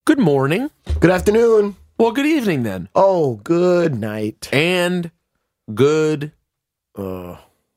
Good morning. Good afternoon. Well, good evening then. Oh, good night. And good. I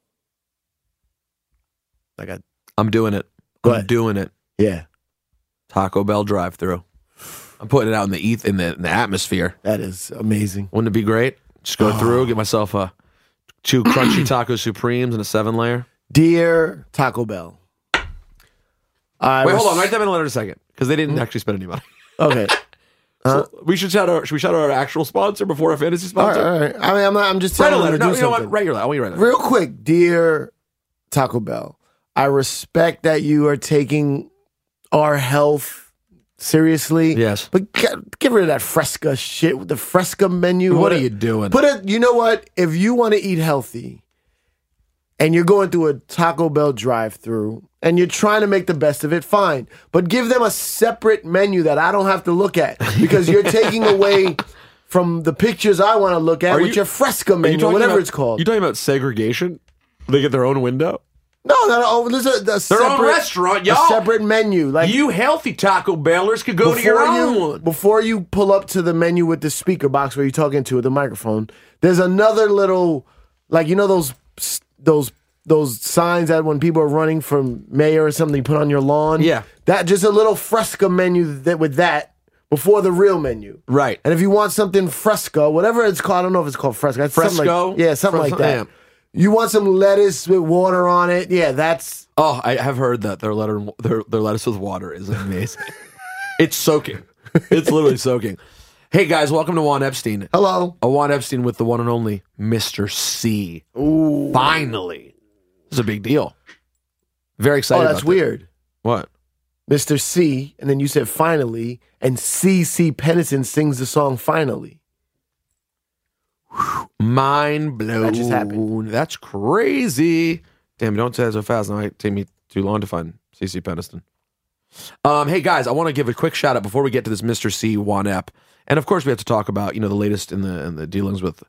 got. I'm doing it. Go I'm ahead. doing it. Yeah, Taco Bell drive-thru. I'm putting it out in the atmosphere. that is amazing. Wouldn't it be great? Just go through, get myself two crunchy taco supremes and a 7-layer. Dear Taco Bell. Wait, hold on. Write them in a letter in a second because they didn't actually spend any money. Okay. So should we shout out our actual sponsor before our fantasy All sponsor? right. I mean, I'm just Write a telling letter. them to No, do you know what? something. Write your letter. I want you to write that. Real quick, dear Taco Bell, I respect that you are taking our health seriously. Yes. But get rid of that Fresca shit, the Fresca menu. What are you doing? You know what? If you want to eat healthy and you're going through a Taco Bell drive-thru and you're trying to make the best of it, fine. But give them a separate menu that I don't have to look at because you're taking away from the pictures I want to look at with your Fresca menu, whatever it's called. You talking about segregation? They get there's own window? No. There's a Their separate own restaurant, y'all. A separate menu. Like You healthy Taco Bellers could go to your own one. Before you pull up to the menu with the speaker box where you're talking to the microphone, there's another little, like, you know those signs that when people are running for mayor or something, you put on your lawn? Yeah. That just a little Fresca menu with that before the real menu. Right. And if you want something Fresco, whatever it's called, I don't know if it's called Fresco. It's something Fresco? like, something like that. Yeah. You want some lettuce with water on it? Yeah, that's... Oh, I have heard that their lettuce with water is amazing. It's soaking. It's literally soaking. Hey guys, welcome to Juan Epstein. Hello. Juan Epstein with the one and only Mr. C. Ooh. Finally. This is a big deal. Very excited. Oh, that's about weird. That. What? Mr. C, and then you said finally, and C.C. Pennison sings the song Finally. Mind blown. That just happened. That's crazy. Damn, don't say that so fast. It might take me too long to find CC Peniston. Hey guys, I want to give a quick shout out before we get to this Mr. C Juan Ep. And of course we have to talk about, the latest in the dealings with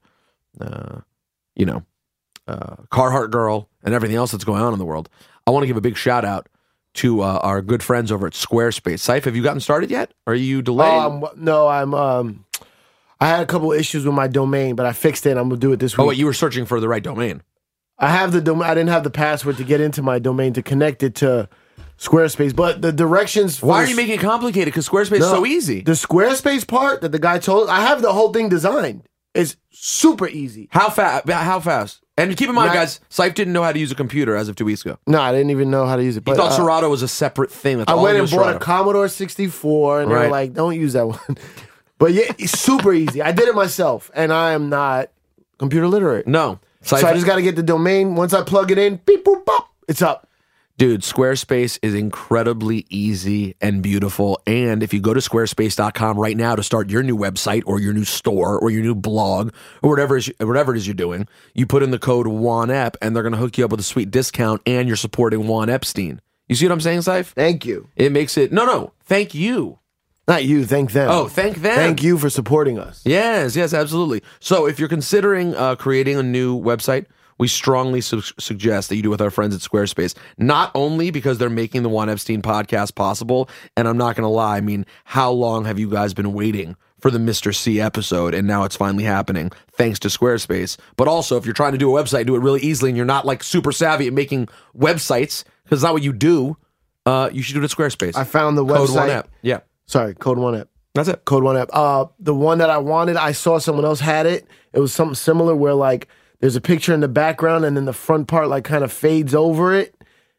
Carhartt Girl and everything else that's going on in the world. I want to give a big shout out to our good friends over at Squarespace. Saif, have you gotten started yet? Are you delayed? No, I had a couple issues with my domain, but I fixed it. I'm gonna do it this week. Oh, wait, you were searching for the right domain. I have the domain. I didn't have the password to get into my domain to connect it to Squarespace, but the directions. Why are you making it complicated? Because Squarespace is so easy. The Squarespace part that the guy told, I have the whole thing designed. It's super easy. How fast? And keep in mind, guys, Saif didn't know how to use a computer as of 2 weeks ago. No, I didn't even know how to use it. He thought Serato was a separate thing. That's I all went he and knew bought Serato. a Commodore 64, and they were Right. like, don't use that one. But yeah, it's super easy. I did it myself, and I am not computer literate. No. So I just got to get the domain. Once I plug it in, beep, boop, bop, it's up. Dude, Squarespace is incredibly easy and beautiful. And if you go to squarespace.com right now to start your new website or your new store or your new blog or whatever it is you're doing, you put in the code WANEP and they're going to hook you up with a sweet discount and you're supporting Juan Epstein. You see what I'm saying, Saif? Thank you. It makes it... No. Thank you. Not you, thank them. Oh, thank them. Thank you for supporting us. Yes, absolutely. So if you're considering creating a new website, we strongly suggest that you do with our friends at Squarespace. Not only because they're making the Juan Epstein podcast possible, and I'm not going to lie, I mean, how long have you guys been waiting for the Mr. C episode, and now it's finally happening, thanks to Squarespace. But also, if you're trying to do a website, do it really easily, and you're not like super savvy at making websites, because it's not what you do, you should do it at Squarespace. I found the Code website. OneApp. Yeah. Sorry, Code One App. That's it. Code One App. The one that I wanted, I saw someone else had it. It was something similar where like there's a picture in the background and then the front part like kind of fades over it.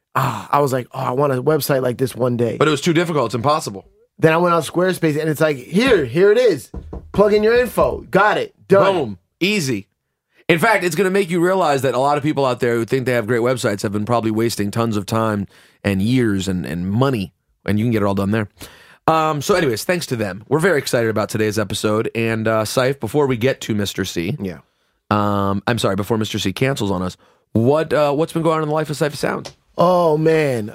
I was like, I want a website like this one day. But it was too difficult. It's impossible. Then I went on Squarespace and it's like, here it is. Plug in your info. Got it. Done. Boom. Easy. In fact, it's going to make you realize that a lot of people out there who think they have great websites have been probably wasting tons of time and years and money, and you can get it all done there. So anyways, thanks to them. We're very excited about today's episode. And Saif, before we get to Mr. C, Yeah. I'm sorry, before Mr. C cancels on us, what's been going on in the life of Saif Sound? Oh, man.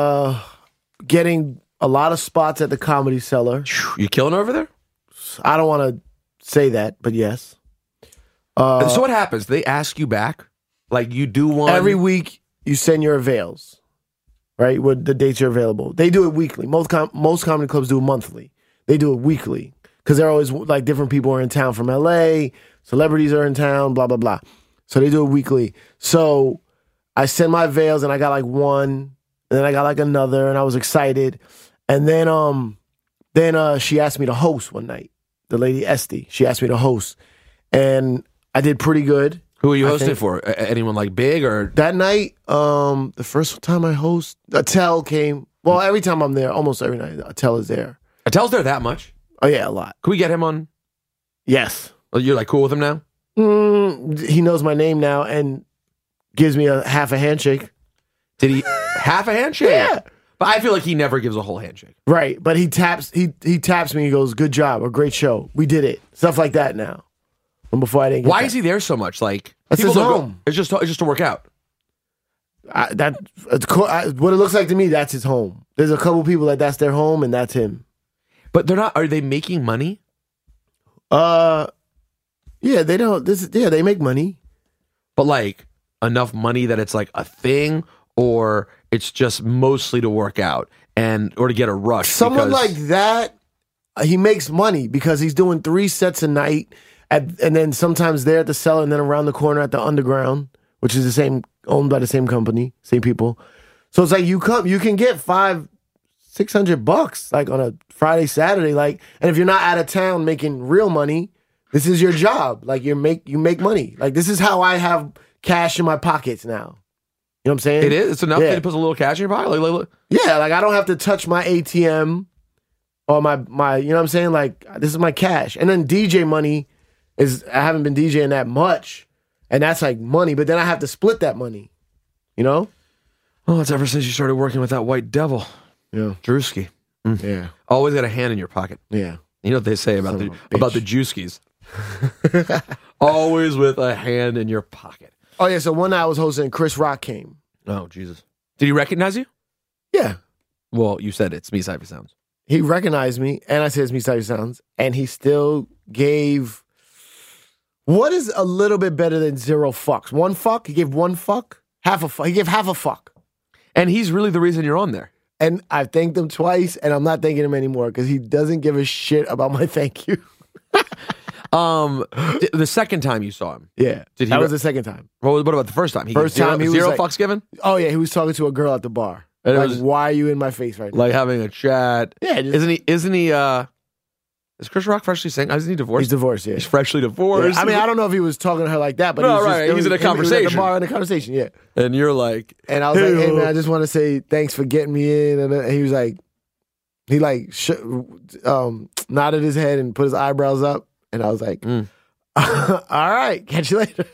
Getting a lot of spots at the Comedy Cellar. You killing over there? I don't want to say that, but yes. So what happens? They ask you back? Like you do one? Every week you send your avails, right? What the dates are available. They do it weekly. Most comedy clubs do it monthly. They do it weekly because they're always like different people are in town from LA, celebrities are in town, blah, blah, blah. So they do it weekly. So I sent my veils and I got like one, and then I got like another, and I was excited. And then she asked me to host one night. The lady Esty, she asked me to host, and I did pretty good. Who are you hosting for? Anyone like big or? That night, the first time I host, Attell came. Well, every time I'm there, almost every night, Attell is there. Attell's there that much? Oh yeah, a lot. Can we get him on? Yes. Oh, you're like cool with him now? He knows my name now and gives me a half a handshake. Did he half a handshake? Yeah. But I feel like he never gives a whole handshake. Right, but he taps me. He goes, "Good job, a great show. We did it." Stuff like that now. And before I didn't. Get Why that. is he there so much? Like That's people his don't go- home. It's just to work out. What it looks like to me, that's his home. There's a couple people that's their home, and that's him. But they're not. Are they making money? Yeah, they don't. They make money. But like enough money that it's like a thing, or it's just mostly to work out or to get a rush. Someone because- like that, he makes money because he's doing 3 sets a night, and then sometimes there at the Cellar, and then around the corner at the Underground, which is owned by the same company, same people. So it's like you can get $500-600 like on a Friday, Saturday, like, and if you're not out of town making real money, this is your job. Like you make money. Like this is how I have cash in my pockets now. You know what I'm saying? It is. It's enough Yeah. that he puts a little cash in your pocket. Like, Yeah, like I don't have to touch my ATM or my you know what I'm saying? Like this is my cash. And then DJ money I haven't been DJing that much. And that's like money, but then I have to split that money. You know? oh, it's ever since you started working with that white devil, Yeah. Drewski. Yeah. Always got a hand in your pocket. Yeah. You know what they say about Son the of a bitch. about the Jewskis. Always with a hand in your pocket. Oh yeah, so one night I was hosting, Chris Rock came. Oh Jesus! Did he recognize you? Yeah. Well, you said it's Me Cypher Sounds. He recognized me, and I said it's me, Cypher Sounds, and he still gave what is a little bit better than 0 fucks. 1 fuck? He gave 1 fuck? Half a fuck. He gave half a fuck. And he's really the reason you're on there. And I thanked him twice, and I'm not thanking him anymore because he doesn't give a shit about my thank you. The second time you saw him, Yeah. Did he that re- was the second time. what about the first time? First time he was zero like- fucks given, Oh, yeah, he was talking to a girl at the bar. And it Like, was- why are you in my face right now? like having a chat. Yeah, just- Isn't he? Is Chris Rock freshly single? Isn't he divorced? He's divorced, yeah. He's freshly divorced. Yeah, I mean, I don't know if he was talking to her like that, but No, he was just, right, it he's was- in a he was at conversation. the bar in a conversation, yeah. And you're like, And I was like, hey, man, I just want to say thanks for getting me in. And he was like, nodded his head and put his eyebrows up. And I was like, all right, catch you later.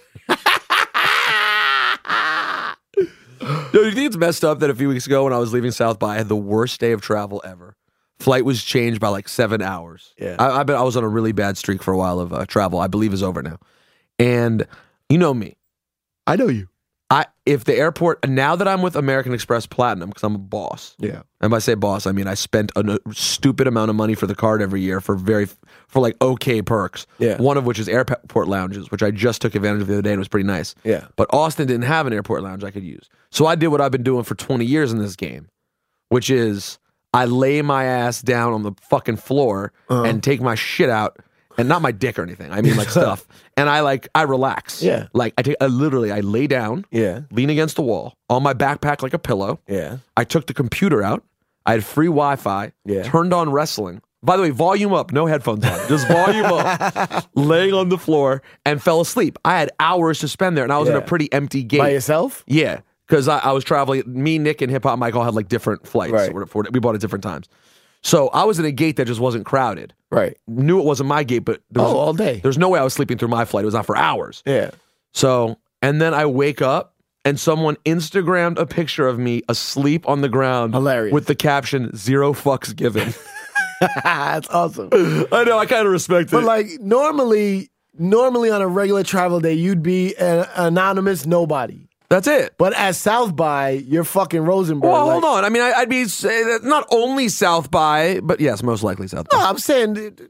do you think it's messed up that a few weeks ago when I was leaving South by, I had the worst day of travel ever? Flight was changed by like 7 hours. Yeah. I was on a really bad streak for a while of travel. I believe is over now. And you know me. I know you. If the airport, now that I'm with American Express Platinum, because I'm a boss. Yeah. And by say boss, I mean I spent a stupid amount of money for the card every year for like okay perks. Yeah. One of which is airport lounges, which I just took advantage of the other day and it was pretty nice. Yeah. But Austin didn't have an airport lounge I could use. So I did what I've been doing for 20 years in this game, which is I lay my ass down on the fucking floor and take my shit out. And not my dick or anything. I mean like stuff. And I relax. Yeah. Like I lay down, Yeah. lean against the wall, on my backpack like a pillow. Yeah. I took the computer out. I had free Wi-Fi. Yeah. Turned on wrestling. By the way, volume up, no headphones on, just volume up. Laying on the floor and fell asleep. I had hours to spend there, and I was in a Yeah. pretty empty gate. By yourself? Yeah, because I was traveling. Me, Nick, and Hip Hop Mike all had like different flights. Right. We bought at different times. So I was in a gate that just wasn't crowded. Right. Knew it wasn't my gate, but there was, all day. There's no way I was sleeping through my flight. It was not for hours. Yeah. So, and then I wake up and someone Instagrammed a picture of me asleep on the ground. Hilarious. With the caption, 0 fucks given. That's awesome. I know, I kind of respect it. But like normally on a regular travel day, you'd be an anonymous nobody. That's it. But at South by, you're fucking Rosenberg. Well, like, hold on. I mean, I'd be not only South by, but yes, most likely South by. No, I'm saying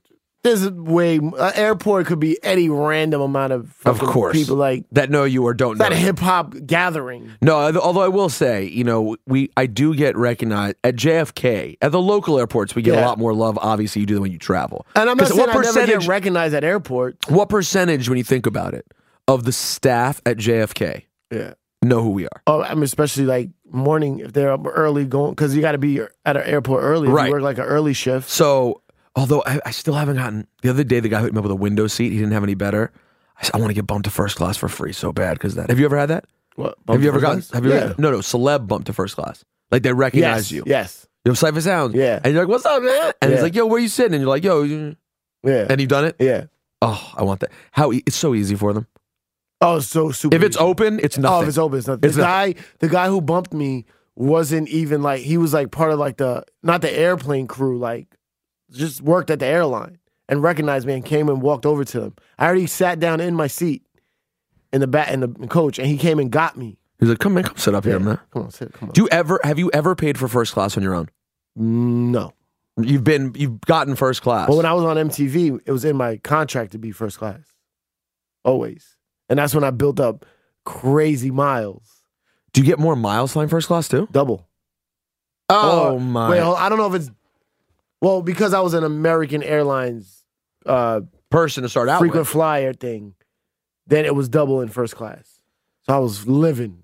There's a way. An airport could be any random amount of fucking course. people like that know you or don't know. that you. hip hop gathering. No, although I will say, you know, I do get recognized at JFK at the local airports. We get a lot more love. Obviously, you do when you travel. And I'm not 'Cause saying I never get recognized at airports. What percentage, when you think about it, of the staff at JFK know who we are? Oh, I mean, especially like morning if they're up early going because you got to be at an airport early. If Right. you work like an early shift. So, although I still haven't gotten the other day, the guy hooked me up with a window seat. He didn't have any better. I want to get bumped to first class for free so bad because that. Have you ever had that? What? Have you ever gotten? Have you? Yeah. Ever, no, celeb bump to first class. Like they recognize you. Yes. You have Cypher Sounds. Yeah. And you're like, "What's up, man?" And he's Yeah. like, "Yo, where you sitting?" And you're like, "Yo," Yeah. and you done it. Yeah. Oh, I want that. It's so easy for them. Oh, it's so super. If it's easy. open, it's nothing. Oh, if it's open, it's not. It's The guy who bumped me wasn't even like he was like part of like not the airplane crew, like just worked at the airline and recognized me and came and walked over to him. I already sat down in my seat in the back in the coach, and he came and got me. He's like, "Come sit up here, man." Come on, sit. Come on. Have you ever paid for first class on your own? No. You've gotten first class. But when I was on MTV, it was in my contract to be first class, always, and that's when I built up crazy miles, Do you get more miles flying first class too? double. Oh Or- my! Wait, I don't know if it's because I was an American Airlines Person to start out frequent with. flyer thing, then it was double in first class. So I was living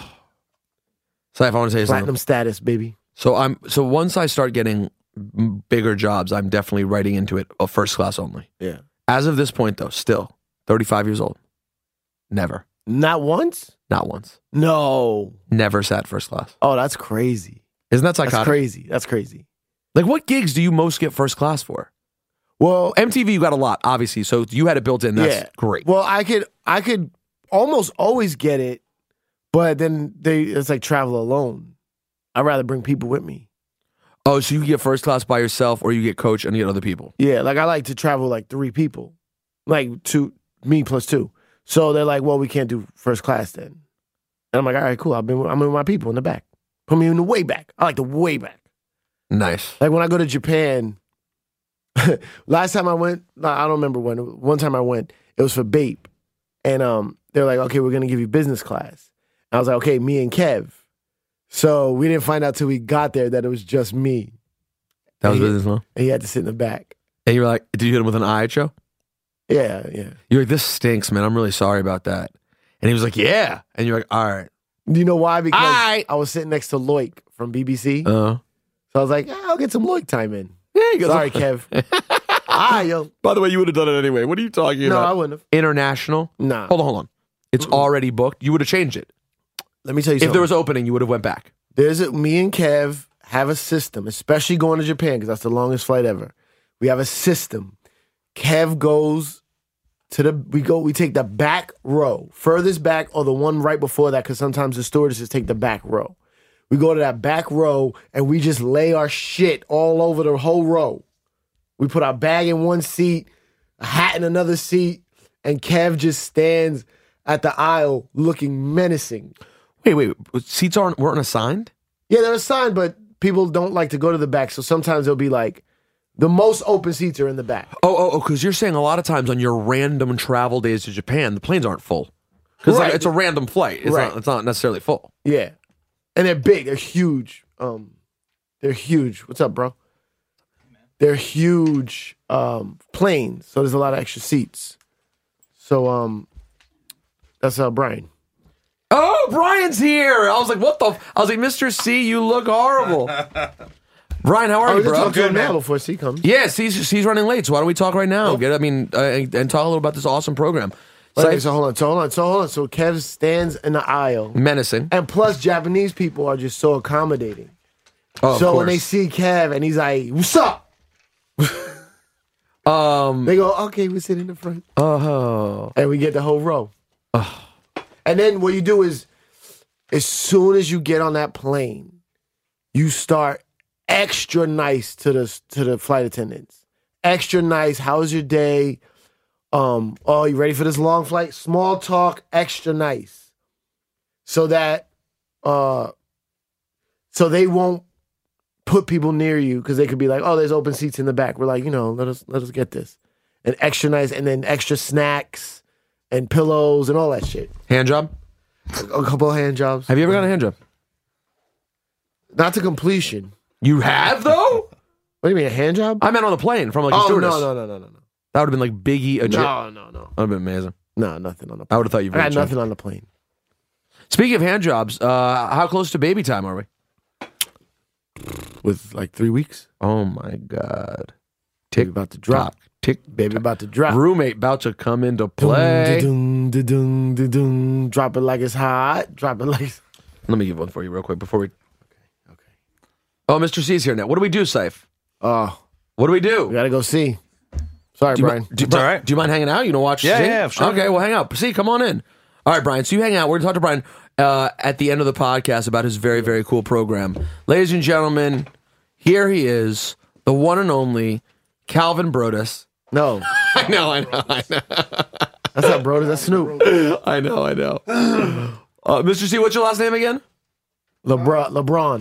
So if I want to say something, platinum status, baby. so once I start getting bigger jobs, I'm definitely writing into it of first class only. Yeah. As of this point, though, still 35 years old, never, Not once? not once, No. never sat first class. Oh, that's crazy. Isn't that psychotic? That's crazy. That's crazy. Like, what gigs do you most get first class for? Well, MTV, you got a lot, obviously, so you had it built in. That's yeah. great. Well, I could almost always get it, but then it's like travel alone. I'd rather bring people with me. Oh, so you get first class by yourself, or you get coach and you get other people. Yeah, like I like to travel like 3 people, like me plus 2. So they're like, well, we can't do first class then. And I'm like, all right, cool. I'm with my people in the back. Put me in the way back. I like the way back. Nice. Like when I go to Japan, last time I went, I don't remember when. One time I went, it was for Bape. And they're like, okay, we're going to give you business class. And I was like, okay, me and Kev. So we didn't find out till we got there that it was just me. That was Yeah. business, huh? And he had to sit in the back. And you were like, did you hit him with an eye show? Yeah, yeah. You're like, this stinks, man. I'm really sorry about that. And he was like, yeah. And you're like, all right. Do you know why? Because Aight. I was sitting next to Loic from BBC. Uh, So I was like, I'll get some Loic time in. yeah, you got Sorry, Kev. Yo. By the way, you would have done it anyway. What are you talking No, I about? wouldn't have. International? Nah. Hold on. It's already booked. You would have changed it. Let me tell you If something. there was opening, you would have went back. Me and Kev have a system, especially going to Japan, because that's the longest flight ever. We have a system. Kev goes to we take the back row, furthest back or the one right before that, because sometimes the stewardesses take the back row. We go to that back row and we just lay our shit all over the whole row. We put our bag in one seat, a hat in another seat, and Kev just stands at the aisle looking menacing. Wait. Seats weren't assigned? Yeah, they're assigned, but people don't like to go to the back, so sometimes they'll be like, the most open seats are in the back. Oh, because you're saying a lot of times on your random travel days to Japan, the planes aren't full. Because Right. it's a random flight. It's not necessarily full. Yeah. And they're big. They're huge. They're huge. What's up, bro? They're huge planes, so there's a lot of extra seats. So that's Brian. Oh, Brian's here. I was like, what the? I was like, Mr. C, you look horrible. Brian, how are you, We're bro? talk to him man. now before C comes. Yes, he's running late, so why don't we talk right now? And talk a little about this awesome program. Okay, so hold on. So Kev stands in the aisle. Menacing. And plus, Japanese people are just so accommodating. Oh, So of when they course. see Kev and he's like, "What's up?" They go, "Okay, we sit in the front," Oh. and we get the whole row. And then what you do is, as soon as you get on that plane, you start extra nice to the flight attendants. Extra nice. How was your day? Oh, you ready for this long flight? Small talk. Extra nice, so that so they won't put people near you because they could be like, oh, there's open seats in the back. We're like, let us get this. and extra nice, and then extra snacks and pillows and all that shit. Hand job? A couple of hand jobs. Have you ever gotten a hand job? Not to completion. You have, though? What do you mean, a hand job? I meant on the plane from like a Oh, stewardess. no. That would have been like Biggie, a J. No. That would have been amazing. No, nothing on the I plane. would have thought you I were got nothing on the plane. Speaking of hand jobs, how close to baby time are we? With like 3 weeks. Oh my God. Baby about to drop. Tick. Baby about to drop. Roommate about to come into play. Dun, dun, dun, dun, dun. Drop it like it's hot. Drop it like it's... Let me give one for you real quick before we. Okay. Oh, Mr. C's here now. What do we do, Saif? Oh, What do we we do? gotta go see. Sorry, Do you, Brian. do, It's all right. do you mind hanging out? You know, watch. Yeah, See? yeah, sure. Okay, well, hang out. See, come on in. All right, Brian. So you hang out. We're going to talk to Brian at the end of the podcast about his very, very cool program. Ladies and gentlemen, here he is, the one and only Calvin Brodus. No, I know. that's not bro. That's Snoop. I know. Mr. C, what's your last name again? LeBron.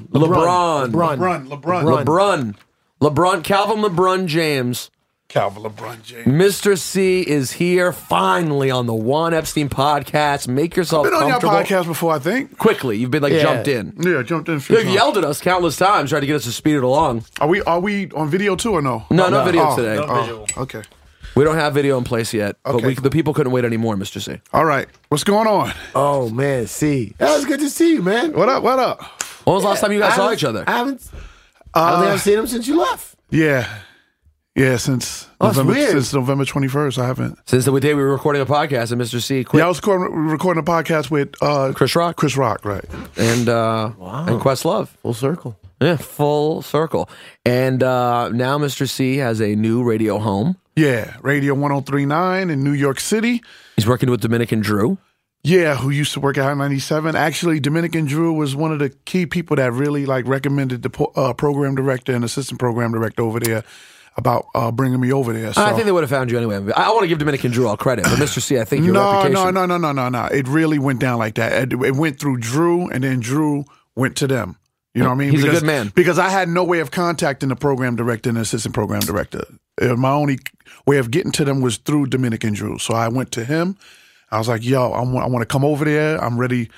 Calvin LeBron James. Calvin LeBron James. Mr. C is here finally on the Juan Epstein podcast. Make yourself Been on your comfortable. podcast before, I think. Quickly, you've been like Yeah. jumped in. Yeah, jumped in a few You've times. yelled at us countless times, trying to get us to speed it along. Are we on video too or no? No video Oh, today. oh, okay. We don't have video in place yet, but Okay, the people couldn't wait anymore, Mr. C. All right. What's going on? Oh man, see, that was good to see you, man. What up? What up? When was the last time you guys I saw haven't- each other? I don't think I've seen him since you left. Yeah. Yeah, since Oh, it's weird. November 21st, I haven't. Since the day we were recording a podcast and Mr. C quit. Yeah, I was recording a podcast with Chris Rock. Chris Rock, right. And Questlove. Full circle. Yeah, full circle. And now Mr. C has a new radio home. Yeah, Radio 103.9 in New York City. He's working with Dominican Drew. Yeah, who used to work at Hot 97. Actually, Dominican Drew was one of the key people that really recommended the program director and assistant program director over there about bringing me over there. So. I think they would have found you anyway. I want to give Dominican Drew all credit, but Mr. C, I think your reputation. No. It really went down like that. It went through Drew, and then Drew went to them. You know what I mean? He's a good man. Because I had no way of contacting the program director and the assistant program director. My only way of getting to them was through Dominican Drew. So I went to him. I was like, yo, I want to come over there. I'm ready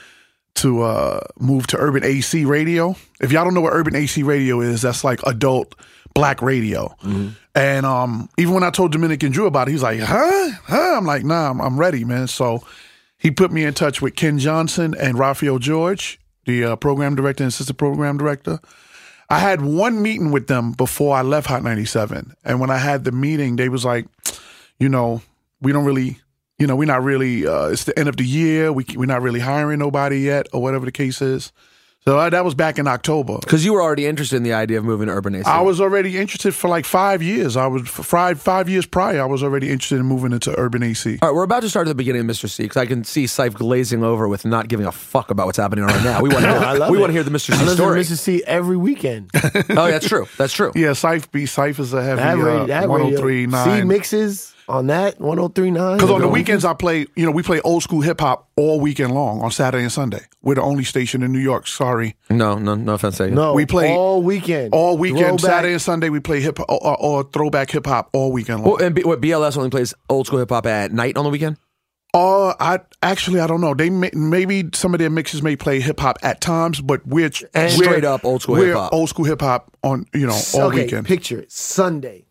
to move to Urban AC Radio. If y'all don't know what Urban AC Radio is, that's like adult black radio. Mm-hmm. And even when I told Dominican Drew about it, he's like, huh? I'm like, nah, I'm ready, man. So he put me in touch with Ken Johnson and Raphael George, the program director and assistant program director. I had one meeting with them before I left Hot 97. And when I had the meeting, they was like, we don't really, we're not really, it's the end of the year. We're not really hiring nobody yet or whatever the case is. So that was back in October. Because you were already interested in the idea of moving to Urban AC. I was already interested for like 5 years. I was 5 years prior. I was already interested in moving into Urban AC. All right, we're about to start at the beginning of Mr. C because I can see Saif glazing over with not giving a fuck about what's happening right now. We want to hear the Mr. I C listen story. to Mr. C every weekend. Oh, that's true. That's true. Yeah, Syph is a heavy that 103.9. C mixes on that 103.9. Because on the weekends I play, we play old school hip hop all weekend long on Saturday and Sunday. We're the only station in New York. Sorry. No offense. No, We play all weekend. All weekend, Throwback. Saturday and Sunday, we play hip or throwback hip hop all weekend long. Well, and what BLS only plays old school hip hop at night on the weekend? I don't know. They maybe some of their mixes may play hip hop at times, but we're straight up old school hip hop. Old school hip hop on all Okay, weekend. picture it. Sunday,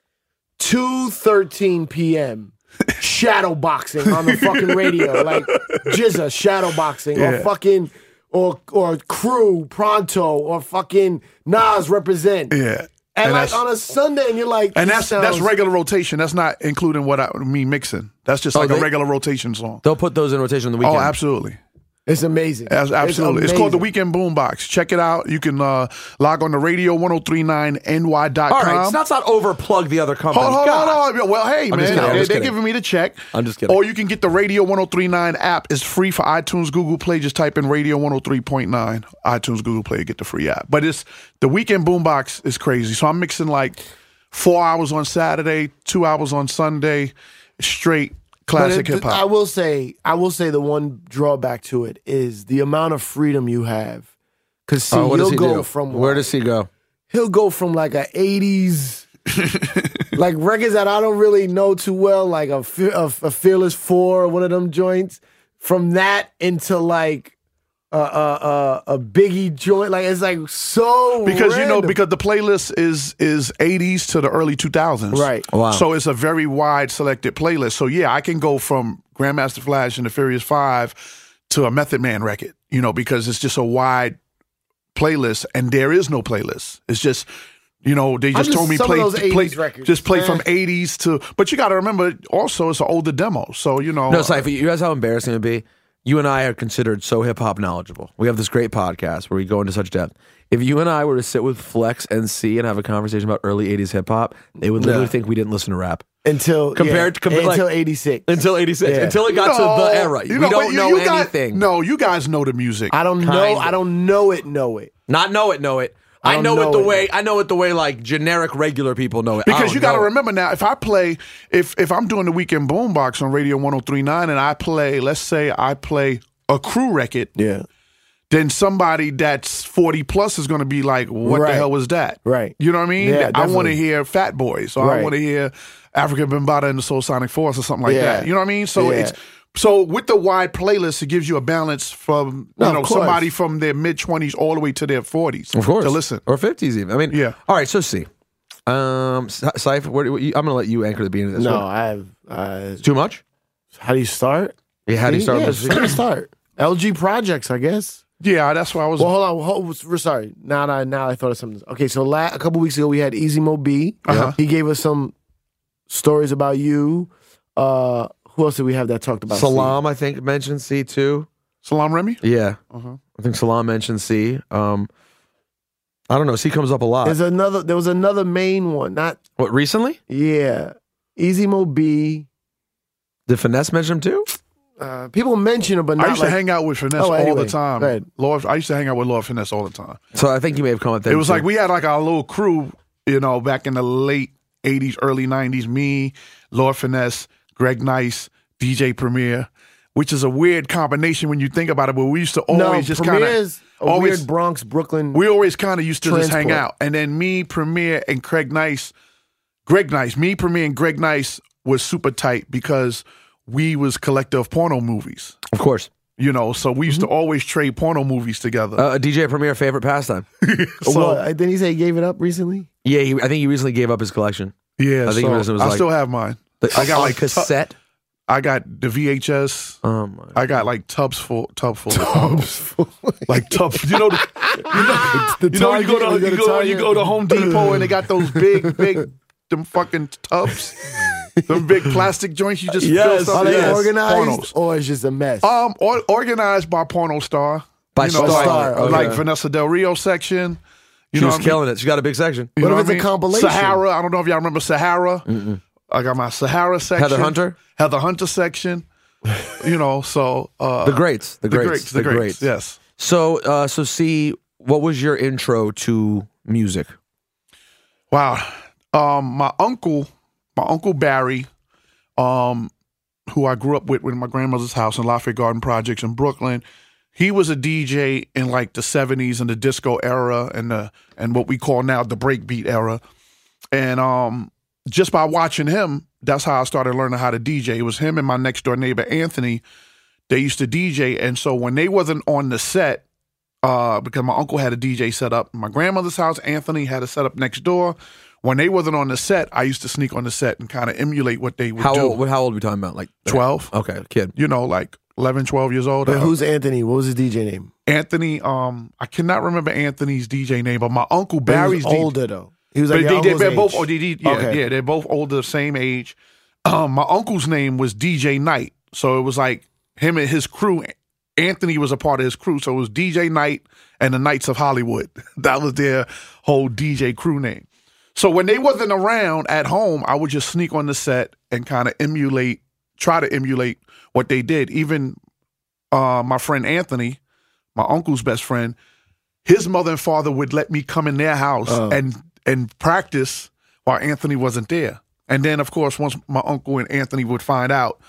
2:13 p.m. shadow boxing on the fucking radio, like Jizza shadow boxing, or Yeah. fucking or Crew Pronto, or fucking Nas Represent. Yeah. And like that's- on a Sunday, and you're like, And this that's sounds- regular rotation. That's not including me mixing. That's just like a they- regular rotation song. They'll put those in rotation on the weekend. Oh, absolutely. It's amazing. Absolutely. It's called the Weekend Boombox. Check it out. You can log on to radio1039ny.com. All right, let's not overplug the other company. Hold God. on. Well, hey, I'm just man, kidding, I'm just they're kidding. giving me the check. I'm just kidding. Or you can get the Radio 103.9 app. It's free for iTunes, Google Play. Just type in Radio 103.9, iTunes, Google Play, get the free app. But it's the Weekend Boombox is crazy. So I'm mixing like 4 hours on Saturday, 2 hours on Sunday, straight classic hip I hop. will say the one drawback to it is the amount of freedom you have. Because see, What does he'll he go do? from Where does he go? he'll go from like a 80s like records that I don't really know too well, like a Fearless 4, one of them joints. From that into like a Biggie joint, like it's like so because random. because the playlist is 80s to the early 2000s, Right. Wow. So it's a very wide selected playlist. So yeah, I can go from Grandmaster Flash and the Furious 5 to a Method Man record, because it's just a wide playlist, and there is no playlist. It's just, they just told me some play of those 80s records, just play man. from 80s to. But you got to remember, also it's an older demo, so No, Cypher, you guys, how embarrassing it would be. You and I are considered so hip hop knowledgeable. We have this great podcast where we go into such depth. If you and I were to sit with Flex and C and have a conversation about early 80s hip hop, they would literally think we didn't listen to rap. until 86. Until 86. Yeah. Until it got to the era. We don't know anything. No, you guys know the music. I don't know. Kinda. I don't know it. Not know it. I don't know it know the it. way. I know it the way like generic regular people know it. I Because don't you got to know it. remember now, if I play, if I'm doing the Weekend Boombox on Radio 103.9 and I play, let's say I play a Crew record, Yeah. then somebody that's 40 plus is going to be like, what the Right. hell was that? Right. You know what I mean? Yeah, I want to definitely. hear Fat Boys, or I Right. want to hear Africa Bambaataa and the Soul Sonic Force or something like Yeah. that. You know what I mean? So Yeah. so with the wide playlist, it gives you a balance from No, of course. somebody from their mid 20s all the way to their 40s. Of course. To listen. Or 50s even. I mean, Yeah. All right, so C. Cypher, I'm going to let you anchor the beginning of this. No, What- I have. Too much? How do you start? Yeah, how do you start Yeah, this? how do you start? LG Projects, I guess. Yeah, that's why I was. Well, hold on. We're sorry. Now I thought of something. Okay, so a couple weeks ago we had Easy Mo B. Uh-huh. He gave us some stories about you. Who else did we have that talked about? Salam, I think, mentioned C too. Salam Remy? Yeah. Uh-huh. I think Salam mentioned C. I don't know. C comes up a lot. There was another main one. Not What, recently? yeah. Easy Mo B. Did Finesse mention him too? People mention it, but not I used like, to hang out with Finesse Oh, all anyway, the time. go ahead. I used to hang out with Lord Finesse all the time. So I think you may have come up there. It was like we had like our little crew, back in the late 80s, early 90s. Me, Lord Finesse, Greg Nice, DJ Premier, which is a weird combination when you think about it, but we used to always just kind Premier's of a weird Bronx, Brooklyn. we always kind of used to just hang Transport. out. And then me, Premier, and Greg Nice, me, Premier, and Greg Nice was super tight because we was collector of porno movies. Of course. So we used to always trade porno movies together. DJ Premier favorite pastime. So, Didn't he say he gave it up recently? Yeah, I think he recently gave up his collection. yeah, I think it was I like- still have mine. I got like cassette. I got the VHS. Oh my! I got like tubs full. Like tubs. You know when you go to Home Depot and they got those big them fucking tubs, them big plastic joints. You just fill stuff. Are they Yes. organized Pornos. or it's just a mess? Organized by Porno Star. By Star, Star, like okay. Vanessa Del Rio section. She was killing it. She got a big section. You What know if it's a compilation? Sahara. I don't know if y'all remember Sahara. I got my Sahara section. Heather Hunter section. So the greats, the greats. Yes. So C, what was your intro to music? Wow. My uncle Barry, who I grew up with in my grandmother's house in Lafayette Garden Projects in Brooklyn, he was a DJ in like the 70s and the disco era and what we call now the breakbeat era. And just by watching him, that's how I started learning how to DJ. It was him and my next door neighbor Anthony. They used to DJ, and so when they wasn't on the set, because my uncle had a DJ set up in my grandmother's house, Anthony had a set up next door. When they wasn't on the set, I used to sneak on the set and kind of emulate what they would do. How old are we talking about? Like 12. Okay, kid. Like 11, 12 years old. But who's Anthony? What was his DJ name? Anthony? I cannot remember Anthony's DJ name, but my uncle Barry's He was older though. He was like your they're uncle's both. age. Yeah, they're both older, same age. My uncle's name was DJ Knight, so it was like him and his crew. Anthony was a part of his crew, so it was DJ Knight and the Knights of Hollywood. That was their whole DJ crew name. So when they wasn't around at home, I would just sneak on the set and kind of try to emulate what they did. Even my friend Anthony, my uncle's best friend, his mother and father would let me come in their house and practice while Anthony wasn't there. And then, of course, once my uncle and Anthony would find out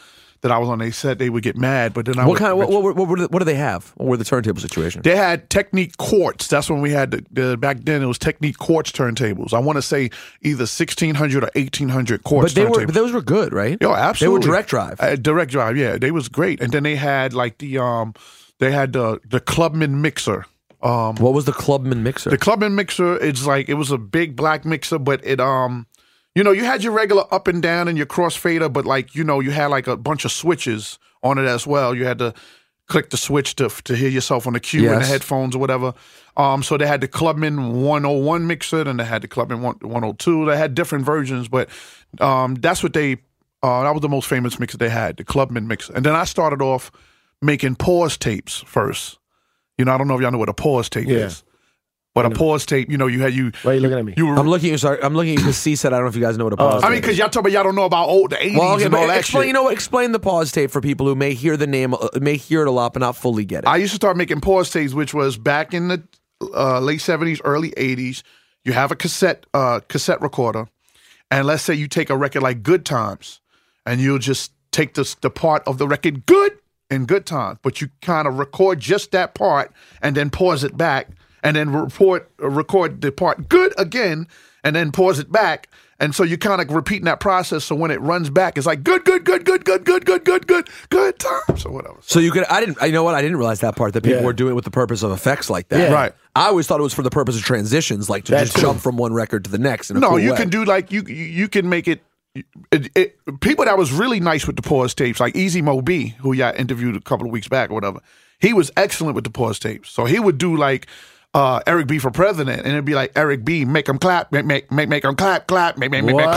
that I was on their set, they would get mad. But then What do they have? What were the turntable situation? They had Technique Quartz. That's when we had back then. It was Technique Quartz turntables. I want to say either 1600 or 1800 quartz. But those were good, right? Yo, absolutely. They were direct drive. Direct drive, yeah, they was great. And then they had like the Clubman mixer. What was the Clubman mixer? The Clubman mixer, it was a big black mixer, but it you had your regular up and down and your crossfader, but you had like a bunch of switches on it as well. You had to click the switch to hear yourself on the cue in the headphones or whatever. So they had the Clubman 101 mixer, and they had the Clubman 102. They had different versions, but that's what that was the most famous mixer they had, the Clubman mixer. And then I started off making pause tapes first. I don't know if y'all know what a pause tape is. But a pause tape, you had you. Why are you looking at me? I'm looking at you. I'm looking at you because C said, I don't know if you guys know what a pause tape is. I mean, because y'all talking about y'all don't know about the 80s and all that shit. Explain the pause tape for people who may hear the name, may hear it a lot, but not fully get it. I used to start making pause tapes, which was back in the late 70s, early 80s. You have a cassette recorder, and let's say you take a record like Good Times, and you'll just take the part of the record good times, but you kind of record just that part and then pause it back. And then record the part good again, and then pause it back, and so you're kind of repeating that process. So when it runs back, it's like good times or whatever. So you could. I didn't realize that part that people were doing it with the purpose of effects like that. Yeah. Right. I always thought it was for the purpose of transitions, like to just jump from one record to the next. In a cool you way. can do you can make it. People that was really nice with the pause tapes, like Easy Mo B, who y'all interviewed a couple of weeks back or whatever. He was excellent with the pause tapes. So he would do like. Eric B for president, and it'd be like Eric B, make them clap, make them clap, make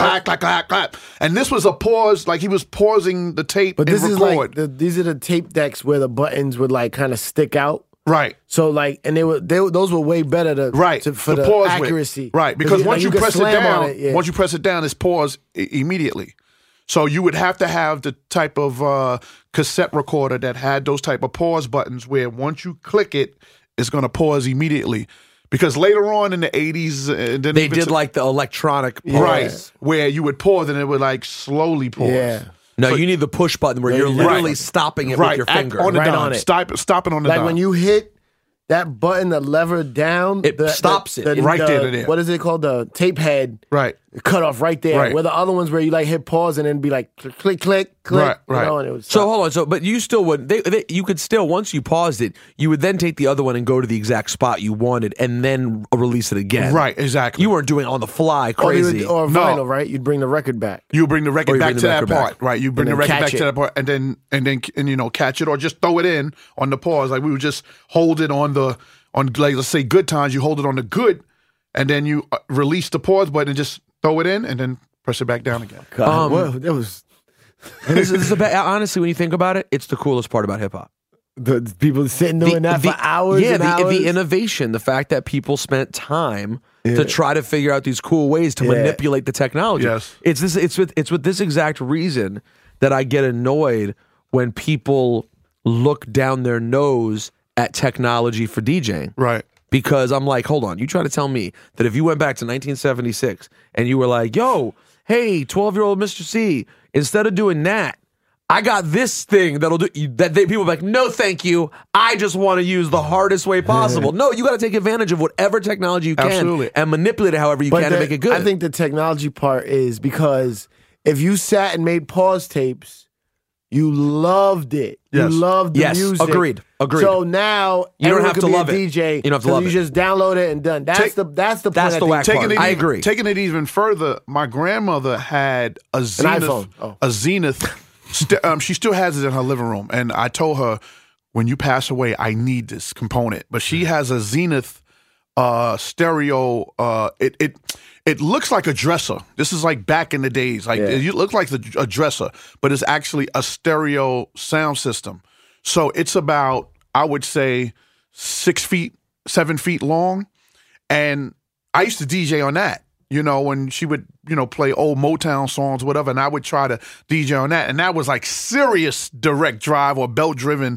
clap. And this was a pause, like he was pausing the tape and this record. Is like these are the tape decks where the buttons would like kind of stick out. Right. So and those were way better for the pause accuracy. With. Right, because once you press it down, once you press it down, it's pause immediately. So you would have to have the type of cassette recorder that had those type of pause buttons where once you click it, it's going to pause immediately. Because later on in the 80s... they did like the electronic pause. Right, where you would pause and it would like slowly pause. Yeah. No, you need the push button where you're literally stopping it with your finger. On the dime. on it. Stop it on the dime. Like when you hit that button, the lever down... It stops it. Right there. What is it called? The tape head. Right. Cut off right there. Right. Where the other ones where you like hit pause and then be like click. Right. And it would So hold on. But you still would. You could still, once you paused it, you would then take the other one and go to the exact spot you wanted and then release it again. Right, exactly. You weren't doing it on the fly crazy. Or vinyl, right? You'd bring the record back. You bring the record back to that part. Back. Right. You bring the record back to that part and then catch it or just throw it in on the pause. Like we would just hold it on like let's say Good Times, you hold it on the good and then you release the pause button and just throw it in and then press it back down again. That was this is honestly, when you think about it, it's the coolest part about hip hop. the people sitting doing that for hours. Yeah, and hours. The innovation, the fact that people spent time to try to figure out these cool ways to manipulate the technology. Yes. It's with this exact reason that I get annoyed when people look down their nose at technology for DJing. Right. Because I'm like, hold on, you try to tell me that if you went back to 1976 and you were like, yo, hey, 12-year-old Mr. C, instead of doing that, I got this thing that'll do that. People are like, no, thank you. I just want to use the hardest way possible. No, you got to take advantage of whatever technology you can and manipulate it however you can to make it good. I think the technology part is because if you sat and made pause tapes, you loved it. Yes. You loved the music. Agreed. So now you don't have to be love a it. DJ. You don't have to love it. You just download it and done. That's the whack part. I agree. Taking it even further, my grandmother had a Zenith. An iPhone. A Zenith. She still has it in her living room, and I told her, when you pass away, I need this component. But she has a Zenith stereo. It looks like a dresser. This is like back in the days. Like it looks like a dresser, but it's actually a stereo sound system. So it's about, I would say, 6 feet, 7 feet long. And I used to DJ on that, when she would, play old Motown songs, whatever. And I would try to DJ on that. And that was like serious direct drive or belt driven.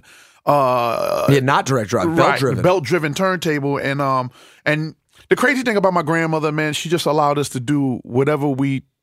Not direct drive, belt driven. Belt driven turntable. And the crazy thing about my grandmother, man, she just allowed us to do whatever we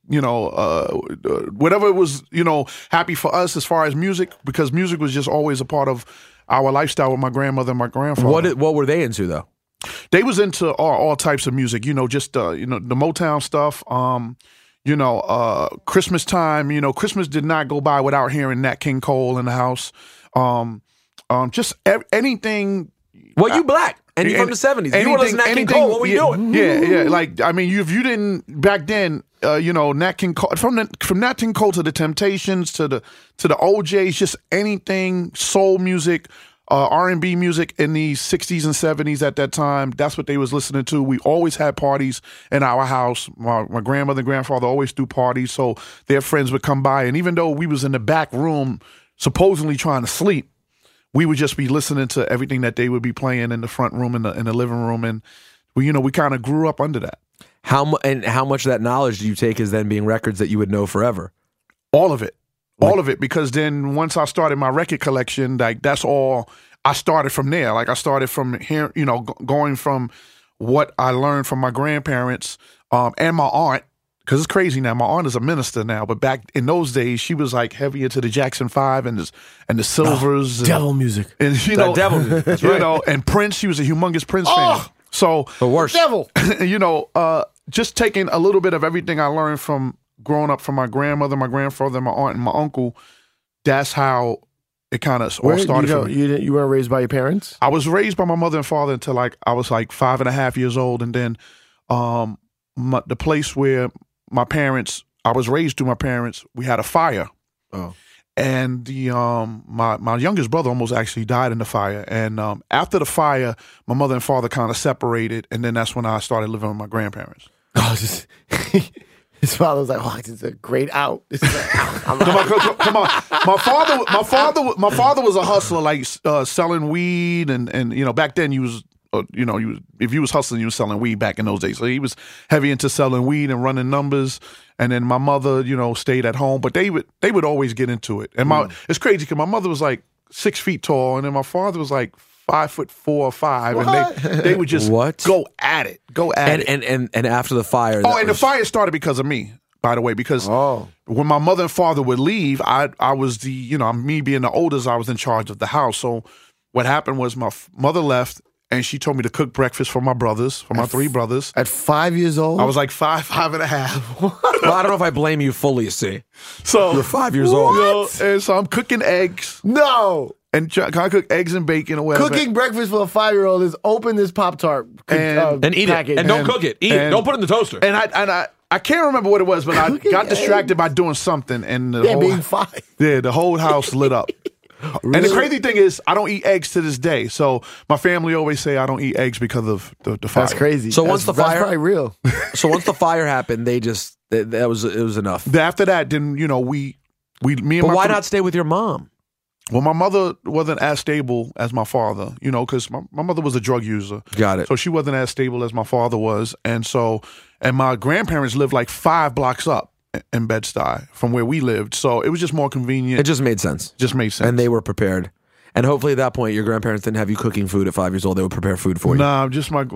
whatever it was, happy for us as far as music, because music was just always a part of our lifestyle with my grandmother and my grandfather. What were they into though? They was into all types of music, just the Motown stuff. Christmas time, Christmas did not go by without hearing Nat King Cole in the house. Just anything. Well, you black and you from the 70s. You were listening to Nat King Cole. What were you doing? Yeah. Like, I mean, if you didn't back then, Nat King Cole, from Nat King Cole to the Temptations to the OJs, just anything soul music, R&B music in the 60s and 70s at that time. That's what they was listening to. We always had parties in our house. My grandmother and grandfather always threw parties, so their friends would come by. And even though we was in the back room supposedly trying to sleep, we would just be listening to everything that they would be playing in the front room, in the living room. And we kind of grew up under that. How much of that knowledge do you take as then being records that you would know forever? All of it. All of it, because then once I started my record collection, like that's all, I started from there. Like I started from here, going from what I learned from my grandparents and my aunt, because it's crazy now. My aunt is a minister now, but back in those days, she was like heavy into the Jackson 5 and the Silvers, devil music, and devil music. That's right. And Prince. She was a humongous Prince fan. So the worst. Devil. Just taking a little bit of everything I learned from growing up from my grandmother, my grandfather, my aunt, and my uncle, that's how it kind of all started for me. You weren't raised by your parents? I was raised by my mother and father until I was 5.5 years old. And then the place where I was raised through my parents, we had a fire. Oh. And my youngest brother almost actually died in the fire. And after the fire, my mother and father kind of separated. And then that's when I started living with my grandparents. His father was like, "Oh, it's a great out." This is like, Come on. My father was a hustler, like selling weed, and back then you was, if you was hustling, you was selling weed back in those days. So he was heavy into selling weed and running numbers. And then my mother, stayed at home, but they would always get into it. And it's crazy because my mother was like 6 feet tall, and then my father was like 5'4" or 5, and they would just go at it. And after the fire. The fire started because of me, by the way, because when my mother and father would leave, I was me being the oldest, I was in charge of the house. So what happened was my mother left, and she told me to cook breakfast for my brothers, for my 3 brothers. At 5 years old? I was like 5.5. Well, I don't know if I blame you fully, see. So you're 5 years old. And so I'm cooking eggs. No. And can I cook eggs and bacon or whatever? Cooking breakfast for a 5-year-old is open this Pop-Tart and eat package. it. And don't cook it. Eat it. Don't put it in the toaster. And I can't remember what it was, but I got distracted by doing something. And being 5. Yeah, the whole house lit up. Really? And the crazy thing is, I don't eat eggs to this day. So my family always say I don't eat eggs because of the fire. That's crazy. So once the fire, that's probably real. So once the fire happened, it was enough. After that, then me and But why not stay with your mom? Well, my mother wasn't as stable as my father, because my mother was a drug user. Got it. So she wasn't as stable as my father was. And my grandparents lived like 5 blocks up in Bed-Stuy from where we lived. So it was just more convenient. It just made sense. And they were prepared. And hopefully at that point, your grandparents didn't have you cooking food at 5 years old. They would prepare food for you. Nah, just I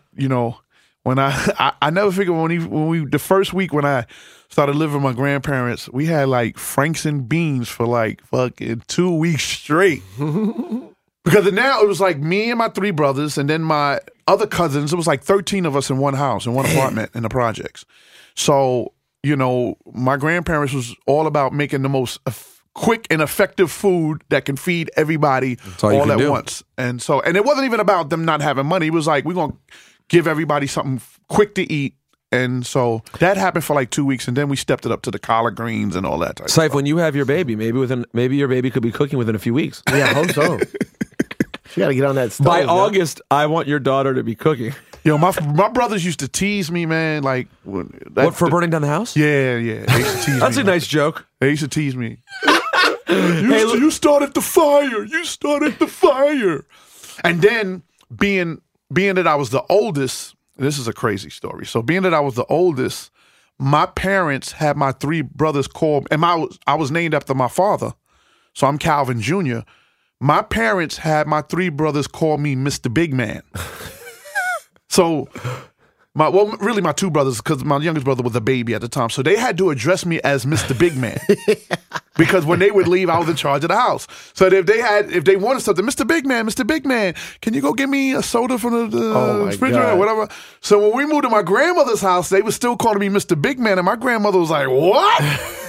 never figured the first week when I started living with my grandparents, we had like Franks and beans for like fucking 2 weeks straight. Because now it was like me and my 3 brothers, and then my other cousins. It was like 13 of us in one house, in one apartment in the projects. So, my grandparents was all about making the most quick and effective food that can feed everybody all at once. And it wasn't even about them not having money. It was like, we're going to give everybody something quick to eat. And so that happened for like 2 weeks, and then we stepped it up to the collard greens and all that type of stuff. When you have your baby, maybe your baby could be cooking within a few weeks. Yeah, I hope so. She got to get on that stove. By August, I want your daughter to be cooking. My brothers used to tease me, man. Like for burning down the house? Yeah. They used to tease That's me. a nice joke. They used to tease me. You started the fire. You started the fire. And then being that I was the oldest, this is a crazy story. So being that I was the oldest, my parents had my 3 brothers called, and I was named after my father. So I'm Calvin Jr. My parents had my 3 brothers call me Mr. Big Man. So Really my two brothers, because my youngest brother was a baby at the time. So they had to address me as Mr. Big Man. Because when they would leave, I was in charge of the house. So if they wanted something, Mr. Big Man, can you go get me a soda from the refrigerator or whatever? So when we moved to my grandmother's house, they were still calling me Mr. Big Man, and my grandmother was like, what?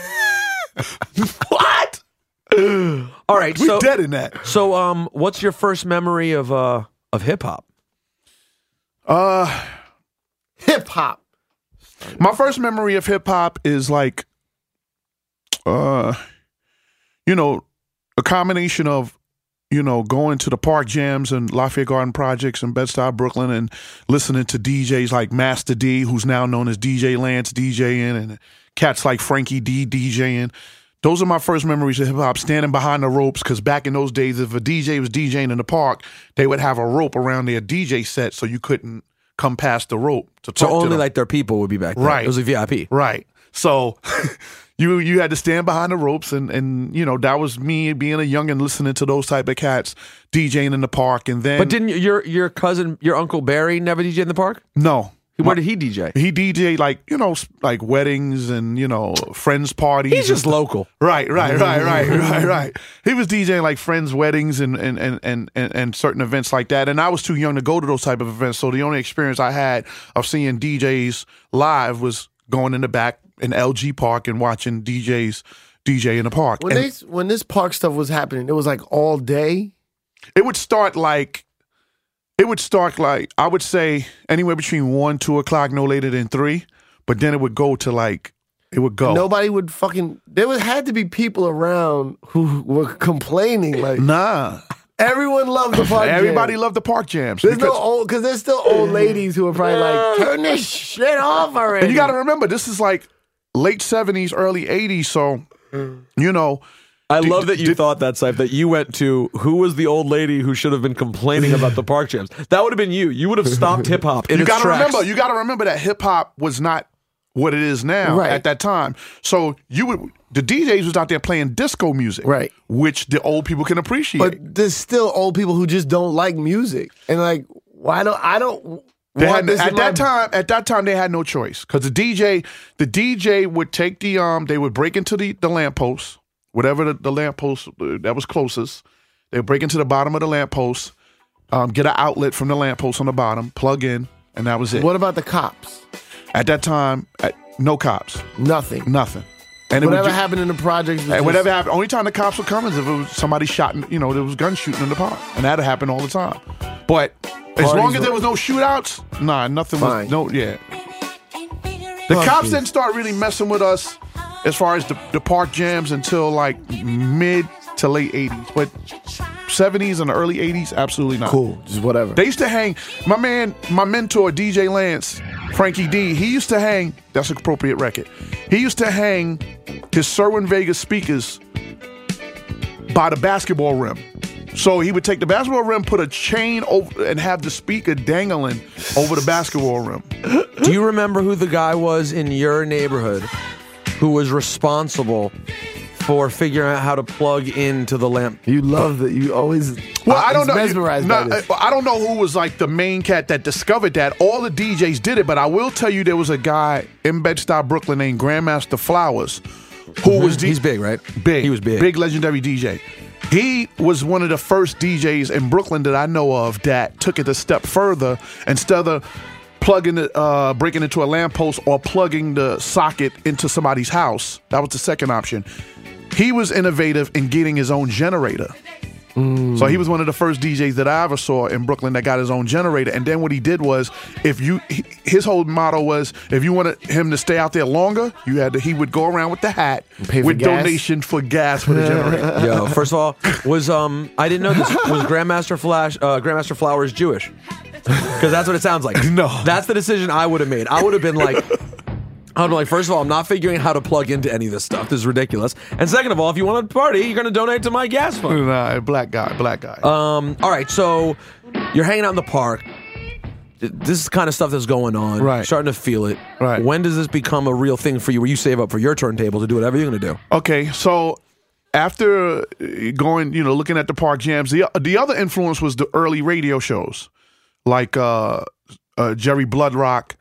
What? All right, We dead in that. So, what's your first memory of hip hop? Hip hop. My first memory of hip hop is like, a combination of, going to the park jams and Lafayette Garden Projects and Bed-Stuy, Brooklyn, and listening to DJs like Master D, who's now known as DJ Lance DJing, and cats like Frankie D DJing. Those are my first memories of hip hop, standing behind the ropes, because back in those days, if a DJ was DJing in the park, they would have a rope around their DJ set so you couldn't come past the rope to talk So to only them. like their people would be back there. Right. It was a VIP. Right. So you had to stand behind the ropes, and that was me being a youngin' listening to those type of cats DJing in the park. And then, But didn't your cousin, your Uncle Barry, never DJ in the park? no. Where did he DJ? He DJ'd like weddings and, friends parties. He's just local. Right. He was DJing like friends' weddings and certain events like that. And I was too young to go to those type of events. So the only experience I had of seeing DJs live was going in the back in LG Park and watching DJs DJ in the park. When this park stuff was happening, it was like all day. It would start like, I would say anywhere between 1, 2 o'clock, no later than 3. But then it would go to Nobody would had to be people around who were complaining. Like, Nah. everyone loved the park. Everybody jam. loved the park jams. There's there's still old ladies who are probably like, turn this shit off already. And you got to remember, this is like late 70s, early 80s. So, I love that you thought that, Syfe, that you went to who was the old lady who should have been complaining about the park jams. That would have been you. You would have stopped hip hop in its tracks. You got to remember that hip hop was not what it is now at that time. So the DJs was out there playing disco music, right? Which the old people can appreciate. But there's still old people who just don't like music, and like, why don't I don't? At that time, they had no choice, because the DJ would take they would break into the lamppost, whatever the lamppost that was closest. They would break into the bottom of the lamppost, get an outlet from the lamppost on the bottom, plug in, and that was it. What about the cops? At that time, no cops. Nothing. And whatever happened in the projects. Whatever happened, only time the cops would come is if it was somebody shot, there was gun shooting in the park. And that happened all the time. But as long as there was no shootouts, nothing Fine. was, The cops didn't start really messing with us as far as the park jams until like mid to late 80s. But 70s and the early 80s, absolutely not. Cool, just whatever. They used to hang, my mentor, DJ Lance, Frankie D, he used to hang, that's an appropriate record, he used to hang his Sherwin Vegas speakers by the basketball rim. So he would take the basketball rim, put a chain over, and have the speaker dangling over the basketball rim. Do you remember who the guy was in your neighborhood who was responsible for figuring out how to plug into the lamp? You love that. You always. Well, I don't know. Mesmerized by this. I don't know who was like the main cat that discovered that. All the DJs did it, but I will tell you there was a guy in Bed-Stuy, Brooklyn named Grandmaster Flowers, who was He's big, right? Big. He was big. Big legendary DJ. He was one of the first DJs in Brooklyn that I know of that took it a step further. Instead of breaking into a lamppost or plugging the socket into somebody's house, that was the second option. He was innovative in getting his own generator. So he was one of the first DJs that I ever saw in Brooklyn that got his own generator. And then what he did was, his whole motto was, if you wanted him to stay out there longer, he would go around with the hat with donation for gas for the generator. Yo, first of all, I didn't know this, was Grandmaster Flowers Jewish? Because that's what it sounds like. No. That's the decision I would have made. I would have been like, first of all, I'm not figuring how to plug into any of this stuff. This is ridiculous. And second of all, if you want to party, you're going to donate to my gas fund. Nah, black guy. All right, so you're hanging out in the park. This is the kind of stuff that's going on. Right. Starting to feel it. Right. When does this become a real thing for you where you save up for your turntable to do whatever you're going to do? Okay, so after going, looking at the park jams, the other influence was the early radio shows like Jerry Bloodrock,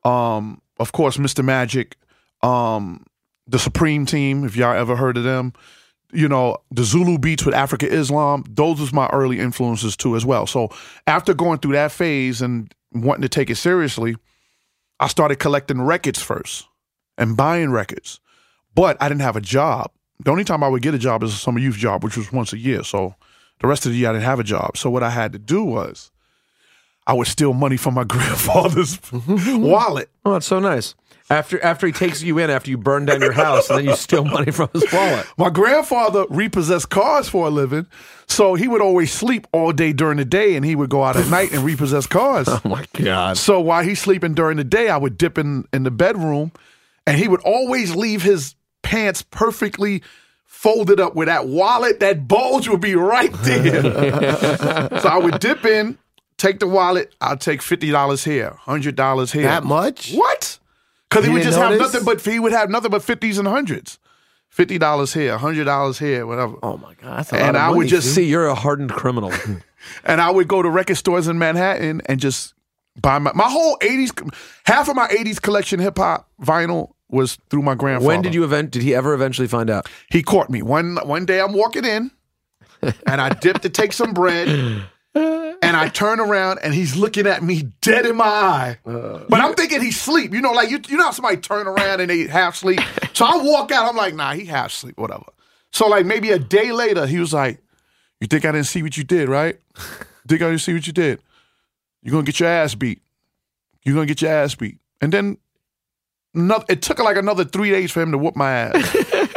Of course, Mr. Magic, the Supreme Team, if y'all ever heard of them. You know, the Zulu Beats with Africa Islam, those was my early influences too as well. So after going through that phase and wanting to take it seriously, I started collecting records first and buying records. But I didn't have a job. The only time I would get a job is a summer youth job, which was once a year. So the rest of the year I didn't have a job. So what I had to do was I would steal money from my grandfather's wallet. Oh, that's so nice. After he takes you in, after you burn down your house, and then you steal money from his wallet. My grandfather repossessed cars for a living, so he would always sleep all day during the day, and he would go out at night and repossess cars. Oh, my God. So while he's sleeping during the day, I would dip in the bedroom, and he would always leave his pants perfectly folded up with that wallet. That bulge would be right there. So I would dip in, take the wallet. I'd take $50 here, $100 here. That much? What? Because he would just have notice? nothing but 50s and hundreds. $50 here, $100 here, whatever. Oh my God, that's a lot And of I money, would just dude. See, you're a hardened criminal. and I would go to record stores in Manhattan and just buy my whole 80s, half of my 80s collection hip hop vinyl was through my grandfather. When did he ever eventually find out? He caught me. One day I'm walking in and I dip to take some bread. And I turn around and he's looking at me dead in my eye. But I'm thinking he's asleep. You know, like you know how somebody turn around and they half sleep. So I walk out, I'm like, nah, he half sleep, whatever. So like maybe a day later, he was like, you think I didn't see what you did, right? Think I didn't see what you did? You're gonna get your ass beat. You're gonna get your ass beat. And then it took like another 3 days for him to whoop my ass.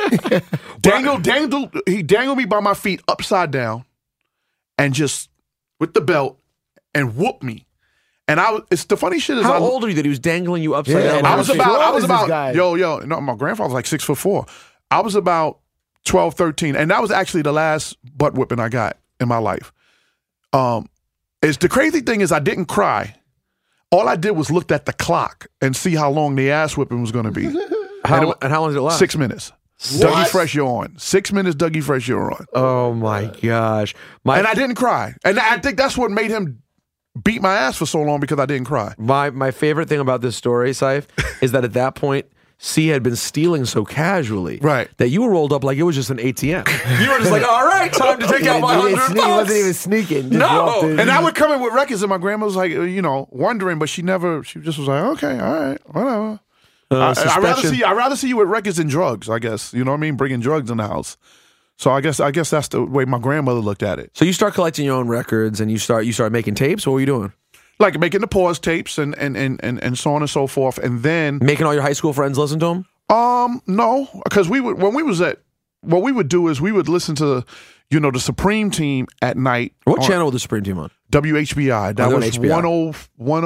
He dangled me by my feet upside down and just with the belt and whooped me. And it's the funny shit is How old are you that he was dangling you upside Yeah, down? I I was How about, is this guy? no, my grandfather was like 6'4". I was about 12, 13. And that was actually the last butt whipping I got in my life. It's the crazy thing is I didn't cry. All I did was looked at the clock and see how long the ass whipping was going to be. and how long did it last? 6 minutes. Dougie Fresh, you're on. 6 minutes, Dougie Fresh, you're on. Oh, my gosh. And I didn't cry. And I think that's what made him beat my ass for so long, because I didn't cry. My favorite thing about this story, Saif, is that at that point, C had been stealing so casually, Right. that you were rolled up like it was just an ATM. You were just like, all right, time to take out my He $100. wasn't even sneaking. Just No. walked in. And I would come in with records, and my grandma was like, wondering, but she just was like, okay, all right, whatever. I'd rather see you with records than drugs, I guess. You know what I mean? Bringing drugs in the house. So I guess that's the way my grandmother looked at it. So you start collecting your own records, and you start making tapes. What were you doing? Like making the pause tapes and so on and so forth. And then Making all your high school friends listen to them? no, because what we would do is we would listen to, the Supreme Team at night. What on channel was the Supreme Team on? WHBI. That on was HBI.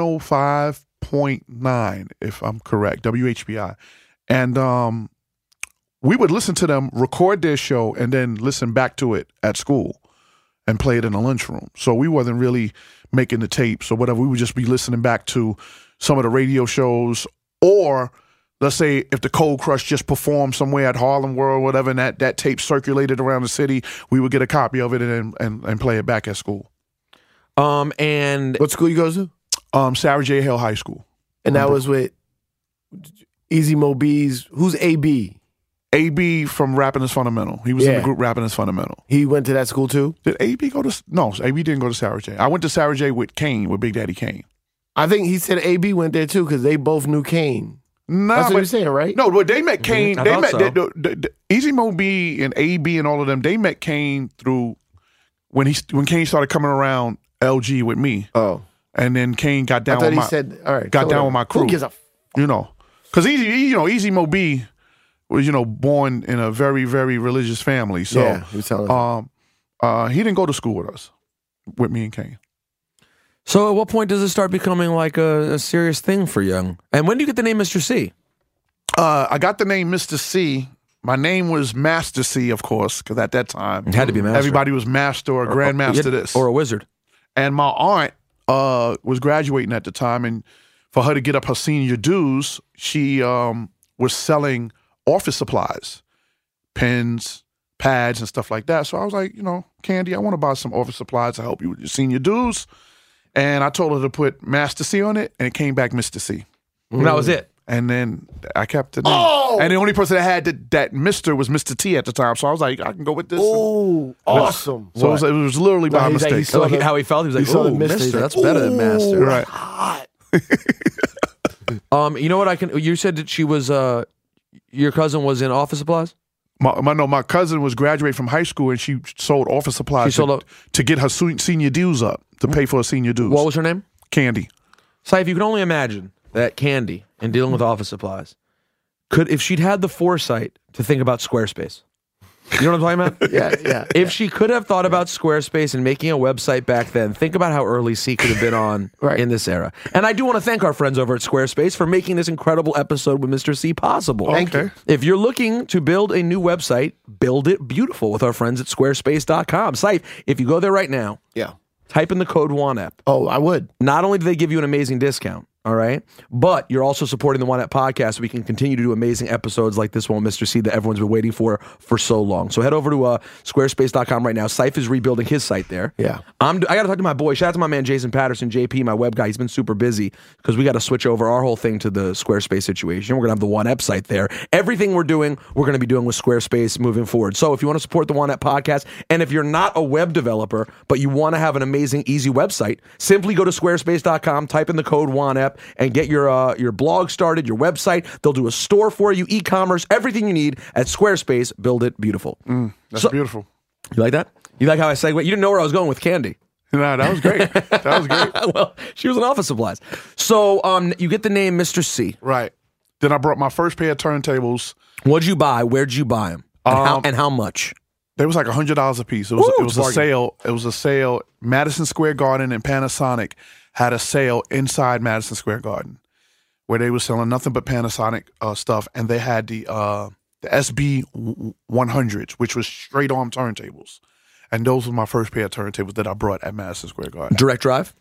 105.9, if I'm correct. WHBI. And we would listen to them record their show and then listen back to it at school and play it in the lunchroom. So we wasn't really making the tapes or whatever. We would just be listening back to some of the radio shows, or let's say if the Cold Crush just performed somewhere at Harlem World or whatever, and that tape circulated around the city, we would get a copy of it and play it back at school. And What school you go to? Sarah J. Hale High School. And that was with Easy Mo B's. Who's AB? AB from Rapping is Fundamental. He was in the Yeah. group Rapping is Fundamental. He went to that school too? Did AB go to... No, AB didn't go to Sarah J. I went to Sarah J with Kane, with Big Daddy Kane. I think he said AB went there too because they both knew Kane. Nah, That's what but- you're saying, right? No, but they met Kane. I They thought met so. the Easy Mo B and AB and all of them. They met Kane through when Kane started coming around LG with me, Oh. and then Kane got I down thought with he my said, all right. got so down whatever. with my crew. Who gives a Because Easy Mo B was born in a very, very religious family. So Yeah, he was telling us. he didn't go to school with me and Kane. so at what point does it start becoming like a serious thing for Young? And when do you get the name Mr. C? I got the name Mr. C. My name was Master C, of course, because at that time It had to be Master. everybody was Master or Grandmaster this. Or a wizard. And my aunt was graduating at the time, and for her to get up her senior dues, she was selling office supplies, pens, pads, and stuff like that. So I was like, Candy, I want to buy some office supplies to help you with your senior dues. And I told her to put Master C on it, and it came back Mr. C. And that was it. And then I kept the name. Oh! And the only person that had that Mr. was Mr. T at the time. So I was like, I can go with this. Oh, awesome. So it was literally by he's like, mistake. saw So how he felt, he was like, saw the "Oh, Mister, he's Mister, like, that's better than Master." Right. Hot. You know what? You said that she was. Your cousin was in office supplies. My cousin was graduating from high school and she sold office supplies She sold to get her senior dues up, to pay for her senior dues. What was her name? Candy. Saif, you can only imagine that Candy, in dealing with office supplies, if she'd had the foresight to think about Squarespace. You know what I'm talking about? Yeah. If she could have thought about Squarespace and making a website back then, think about how early C could have been on Right. in this era. And I do want to thank our friends over at Squarespace for making this incredible episode with Mr. C possible. Thank you. If you're looking to build a new website, build it beautiful with our friends at squarespace.com. Saif, if you go there right now, Yeah. type in the code WANEP. Oh, I would. Not only do they give you an amazing discount, all right, but you're also supporting the One Up podcast so we can continue to do amazing episodes like this one, Mr. C, that everyone's been waiting for so long. So head over to squarespace.com right now. Saif is rebuilding his site there. Yeah. I got to talk to my boy. Shout out to my man, Jason Patterson, JP, my web guy. He's been super busy because we got to switch over our whole thing to the Squarespace situation. We're going to have the One Up site there. Everything we're doing, we're going to be doing with Squarespace moving forward. So if you want to support the One Up podcast, and if you're not a web developer, but you want to have an amazing, easy website, simply go to squarespace.com, type in the code WANEP, and get your blog started, your website. They'll do a store for you, e-commerce, everything you need at Squarespace. Build it beautiful. That's beautiful. You like that? You like how I segued? You didn't know where I was going with Candy. No, that was great. That was great. Well, she was in office supplies. So you get the name Mr. C. Right. Then I brought my first pair of turntables. What'd you buy? Where'd you buy them? And how much? They was like $100 a piece. It was a sale. It was a sale. Madison Square Garden and Panasonic had a sale inside Madison Square Garden where they were selling nothing but Panasonic stuff, and they had the SB 100s, which was straight arm turntables, and those were my first pair of turntables that I brought at Madison Square Garden. Direct drive?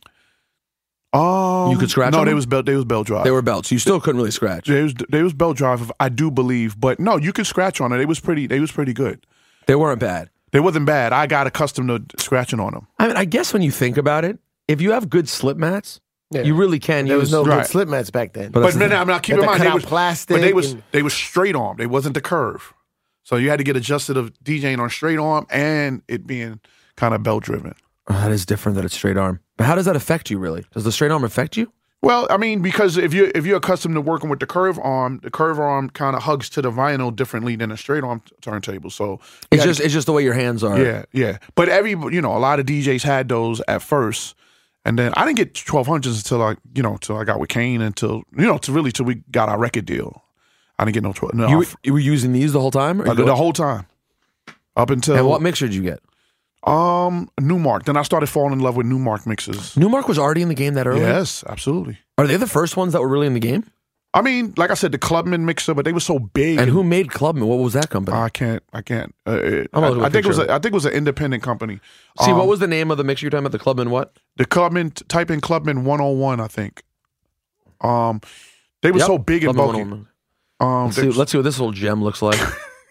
You could scratch No, on they them? was belt drive. They were belts. You still couldn't really scratch. They was belt drive, I do believe, but no, you could scratch on it. They was pretty good. They weren't bad. They wasn't bad. I got accustomed to scratching on them. I mean, I guess when you think about it, if you have good slip mats, you really can There was use. no Right. good slip mats back then. But But that's the man, thing. I mean, keep Had in to mind cut they out was plastic but and- they was straight arm. They wasn't the curve, so you had to get adjusted of DJing on straight arm and it being kind of belt driven. Oh, that is different than a straight arm. But how does that affect you, really? Does the straight arm affect you? Well, I mean, because if you're accustomed to working with the curve arm kind of hugs to the vinyl differently than a straight arm turntable. So It's just the way your hands are. yeah. But a lot of DJs had those at first, and then I didn't get 1200s until I got with Kane till we got our record deal. I didn't get no 12. No, You were using these the whole time? Or you the go- whole time up until and what mixer did you get? Newmark. Then I started falling in love with Newmark mixes. Newmark was already in the game that early? Yes, absolutely. Are they the first ones that were really in the game? I mean, like I said, the Clubman mixer, but they were so big. And who made Clubman? What was that company? I can't. I'm gonna look at a I think it was. picture. I think it was an independent company. See, what was the name of the mixer you're talking about? The Clubman what? The Clubman? Type in Clubman 101. I think. They were so big and Clubman bulky. 101. Let's see what this little gem looks like.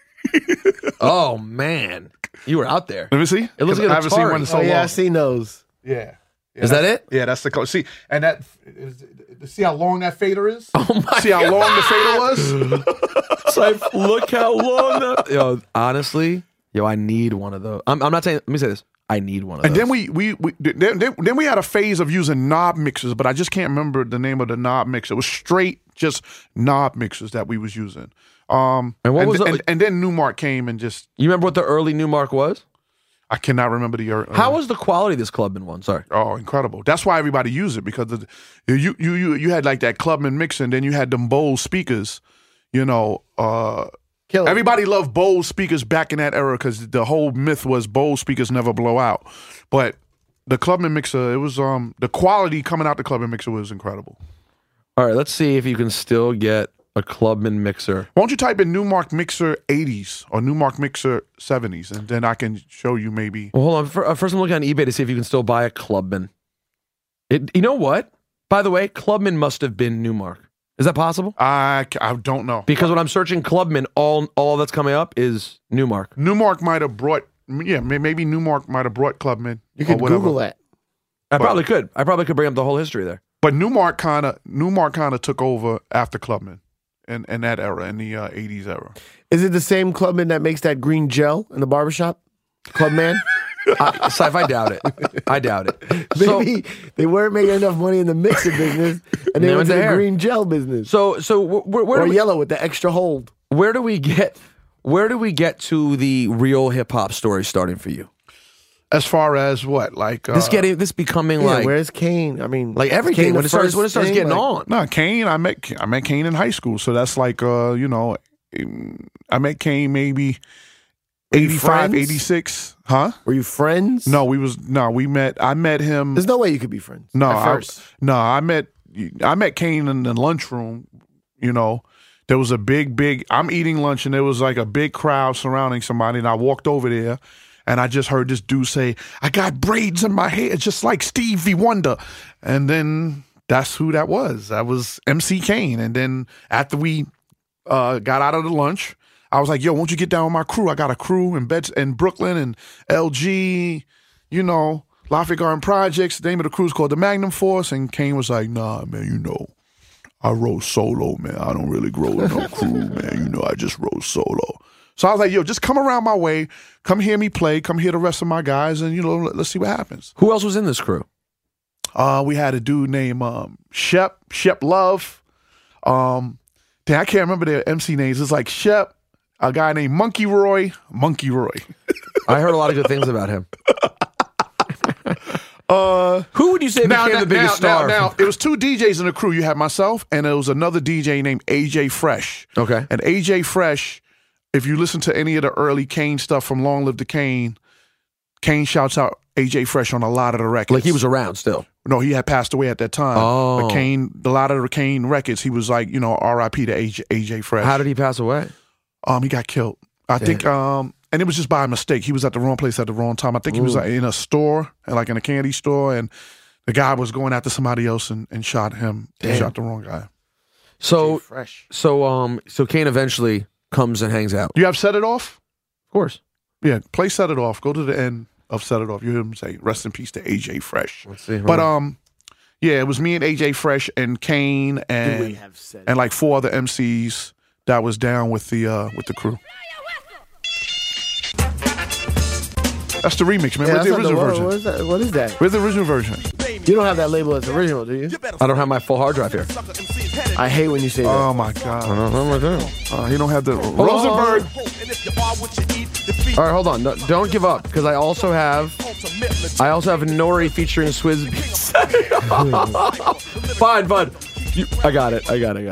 Oh man, you were out there. Let me see. It looks like I an haven't seen Atari. one in so Oh, yeah, I long. seen those. Yeah. Is that it? Yeah, that's the color. See, and that. See how long that fader is? Oh my! See how long the fader was? So look how long that. Yo, honestly, I need one of those. I'm not saying. Let me say this. I need one of those. And then we had a phase of using knob mixers, but I just can't remember the name of the knob mixer. It was straight just knob mixers that we was using. And what was it? And then Newmark came and just You remember what the early Newmark was? I cannot remember the How was the quality of this Clubman one? Sorry. Oh, incredible! That's why everybody used it because you had like that Clubman mixer, and then you had them Bose speakers. Killer. Everybody loved Bose speakers back in that era because the whole myth was Bose speakers never blow out. But the Clubman mixer, it was the quality coming out the Clubman mixer was incredible. All right, let's see if you can still get a Clubman mixer. Why don't you type in Newmark Mixer 80s or Newmark Mixer 70s, and then I can show you maybe. Well, hold on. First, I'm looking on eBay to see if you can still buy a Clubman. You know what? By the way, Clubman must have been Newmark. Is that possible? I don't know. Because when I'm searching Clubman, all that's coming up is Newmark. Newmark might have brought, maybe Newmark might have brought Clubman. You could or whatever. Google that. I probably could. I probably could bring up the whole history there. But Newmark kind of took over after Clubman in that era, in the 80s era. Is it the same Clubman that makes that green gel in the barbershop? Clubman? Syfe, I doubt it. I doubt it. Maybe they weren't making enough money in the mixer business, and they went to the hair. green gel business. So where Or do we, yellow with the extra hold. where do we get to the real hip hop story starting for you? As far as what, like This becoming Yeah, like where's Kane? I mean, like everything Kane when the it starts first thing, getting like- on. No, Kane. I met Kane in high school, so that's like I met Kane maybe 85, friends? 86. Huh? Were you friends? No, we met. I met him. There's no way you could be friends. No, at first. I met Kane in the lunchroom. You know, there was a big. I'm eating lunch, and there was like a big crowd surrounding somebody, and I walked over there. And I just heard this dude say, "I got braids in my hair just like Stevie Wonder." And then that's who that was. That was MC Kane. And then after we got out of the lunch, I was like, "Yo, won't you get down with my crew? I got a crew in Brooklyn and LG, you know, Lafayette Garden Projects. The name of the crew is called the Magnum Force." And Kane was like, "Nah, man, you know, I roll solo, man. I don't really grow with no crew, man. You know, I just roll solo." So I was like, yo, just come around my way, come hear me play, come hear the rest of my guys, and, you know, let's see what happens. Who else was in this crew? We had a dude named Shep Love. I can't remember their MC names. It's like Shep, a guy named Monkey Roy. I heard a lot of good things about him. Who would you say became the biggest star? Now, it was two DJs in the crew. You had myself, and there was another DJ named AJ Fresh. Okay. And AJ Fresh, if you listen to any of the early Kane stuff from Long Live the Kane, Kane shouts out AJ Fresh on a lot of the records. Like he was around still. No, he had passed away at that time. Oh. But Kane, a lot of the Kane records, he was like, you know, R.I.P. to AJ Fresh. How did he pass away? He got killed. I think, and it was just by mistake. He was at the wrong place at the wrong time. I think he was in a store, like in a candy store, and the guy was going after somebody else and shot him. Damn. And shot the wrong guy. So Fresh. so Kane eventually comes and hangs out. Do you have Set It Off? Of course. Yeah, play Set It Off. Go to the end of Set It Off. You hear him say, "Rest in peace to AJ Fresh." Let's see. But yeah, it was me and AJ Fresh and Kane Do we and have said like four other MCs that was down with the crew. That's the remix, man. Yeah, Where's the that's not original what version? is that? What is that? Where's the original version? You don't have that label as original, do you? I don't have my full hard drive here. I hate when you say that. Oh my God! He don't have the on. Rosenberg. All right, hold on. No, don't give up because I also have Nori featuring Swizz Beatz. Fine. I got it.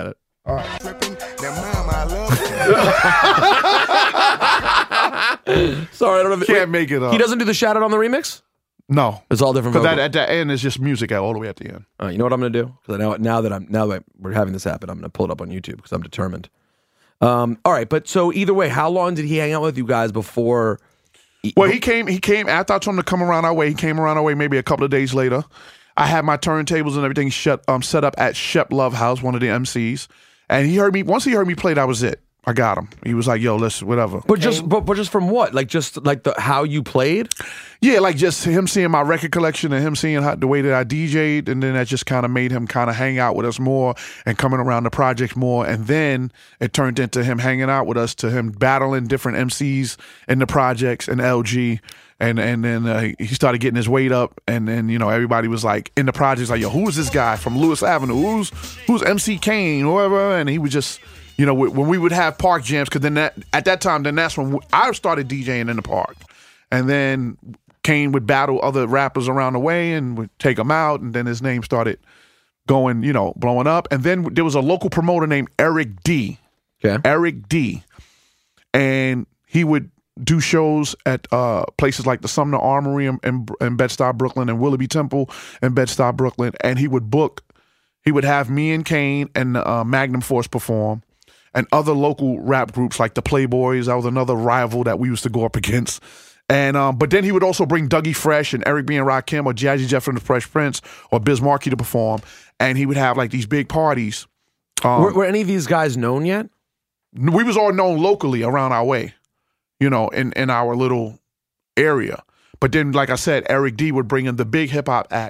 Sorry, I don't know. Can't make it up. He doesn't do the shout out on the remix. No, It's all different. because vocals. at the end is just music all the way at the end. You know what I'm going to do? Because now that we're having this happen, I'm going to pull it up on YouTube because I'm determined. All right, but so either way, how long did he hang out with you guys before? Well, he came after I told him to come around our way. He came around our way maybe a couple of days later. I had my turntables and everything set up at Shep Love House, one of the MCs, and once he heard me play, that was it. I got him. He was like, "Yo, let's whatever." But just from what? Like just like how you played? Yeah, like just him seeing my record collection and him seeing the way that I DJ'd, and then that just kind of made him kind of hang out with us more and coming around the project more. And then it turned into him hanging out with us to him battling different MCs in the projects and LG. And then he started getting his weight up, and then everybody was like in the projects like, "Yo, who is this guy from Lewis Avenue? Who's MC Kane, or whatever?" And he would just. When we would have park jams, because then at that time, that's when I started DJing in the park. And then Kane would battle other rappers around the way and would take them out. And then his name started going, blowing up. And then there was a local promoter named Eric D. Okay. Eric D. And he would do shows at places like the Sumner Armory in Bed-Stuy, Brooklyn, and Willoughby Temple in Bed-Stuy, Brooklyn. And he would have me and Kane and Magnum Force perform. And other local rap groups like the Playboys, that was another rival that we used to go up against. And but then he would also bring Dougie Fresh and Eric B. and Rakim or Jazzy Jeff and the Fresh Prince or Biz Markie to perform. And he would have like these big parties. Were any of these guys known yet? We was all known locally around our way, in our little area. But then, like I said, Eric D. would bring in the big hip hop acts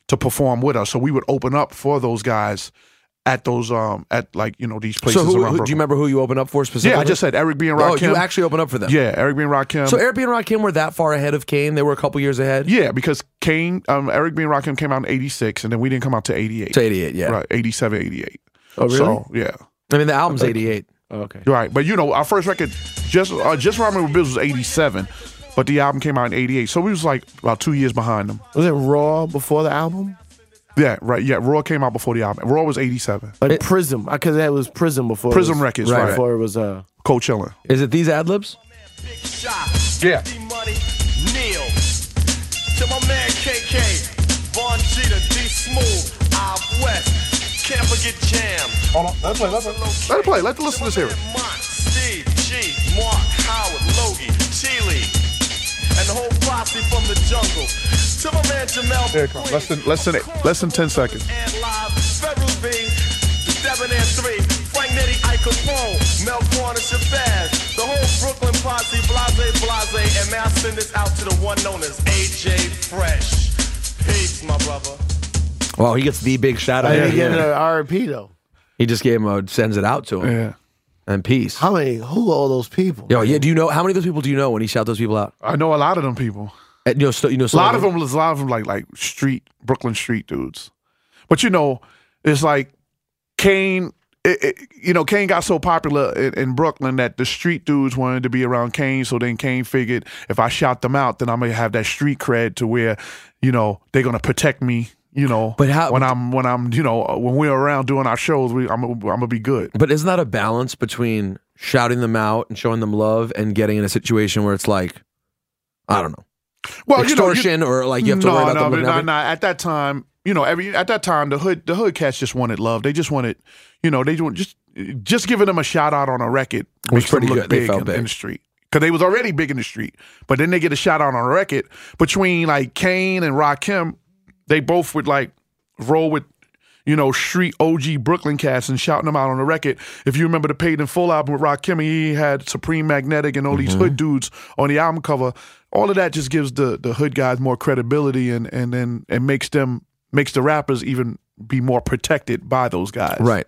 to perform with us. So we would open up for those guys at those at like these places So around Brooklyn. do you remember who you opened up for specifically? Yeah, I just said Eric B and Oh, Rakim. you actually opened up for them. Yeah, Eric B and Rakim. So Eric B and Rakim were that far ahead of Kane? They were a couple years ahead? Yeah, because Eric B and Rakim came out in 86, and then we didn't come out to 88. To 88, yeah. Right, 87, 88. Oh, really? So, yeah. I mean, the album's 88. Okay. Right, but our first record, Just Rhyming with Biz was 87, but the album came out in 88. So we was like about 2 years behind them. Was it Raw before the album? Yeah, right. Yeah, Raw came out before the album. Raw was 87. Like Prism, because that was Prism before. Prism Records, right. Before it was Cold Chillin'. Is it these ad-libs? Yeah. Money, Neil. To my man KK, Von Cheetah, D Smooth, Out West, can't forget Jam. Hold on, let it play. Let the listeners hear it. Mont, Steve, G, Mark, Howard, Logie, Chile, and the whole posse from the jungle. To my man Jamel. Here it comes. Less than 10 seconds. And live, Ferrell B, Debonair 3, Frank Nitty, Ike Capone, Mel Corner, Shabazz, the whole Brooklyn posse, Blase, and may I send this out to the one known as AJ Fresh. Peace, my brother. Well, he gets the big shout out. I didn't get an RP though. He just gave him sends it out to him. Yeah. And peace. Who are all those people? Yo, yeah, do you know how many of those people do you know when he shout those people out? I know a lot of them people. You know, A lot of them like Brooklyn street dudes. But it's like Kane. Kane got so popular in Brooklyn that the street dudes wanted to be around Kane. So then Kane figured if I shout them out, then I'm gonna have that street cred to where they're gonna protect me. But how, when we're around doing our shows, I'm gonna be good. But isn't that a balance between shouting them out and showing them love and getting in a situation where it's like, I don't know. Well, extortion or like you have to worry about them. No. At that time, the hood cats just wanted love. They just wanted, just giving them a shout out on a record was makes them pretty look good. They big felt big in the street because they was already big in the street. But then they get a shout out on a record between like Kane and Rakim. They both would like roll with street OG Brooklyn cats and shouting them out on the record. If you remember the Paid in Full album with Rakim, he had Supreme Magnetic and all these hood dudes on the album cover. All of that just gives the hood guys more credibility and makes the rappers even be more protected by those guys. Right.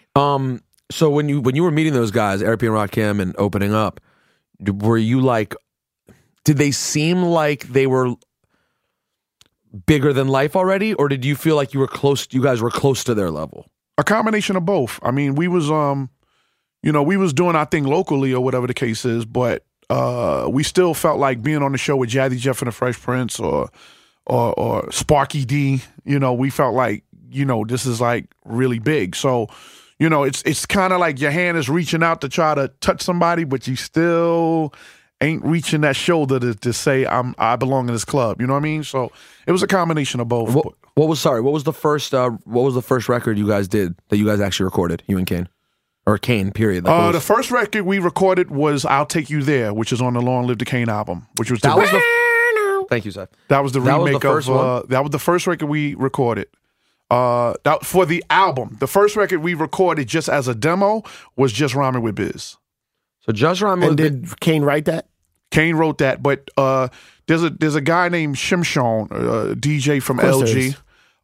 So when you were meeting those guys, Eric B and Rakim, and opening up, were you like, did they seem like they were bigger than life already, or did you feel like you guys were close to their level? A combination of both. I mean, we was we was doing our thing locally or whatever the case is, but we still felt like being on the show with Jazzy Jeff and the Fresh Prince or Sparky D, we felt like, this is like really big. So, it's kind of like your hand is reaching out to try to touch somebody, but you still ain't reaching that shoulder to say I belong in this club. You know what I mean? So it was a combination of both. What was the first record you guys did that you guys actually recorded, you and Kane? Or Kane, period. The first record we recorded was "I'll Take You There," which is on the Long Live the Kane album, which was Thank you, Seth. That was the remake first one? that was the first record we recorded. That for the album. The first record we recorded just as a demo was Just Rhyming with Biz. So Just Rhyming with Biz. Did Kane write that? Kane wrote that, but there's a guy named Shimshon, DJ from LG.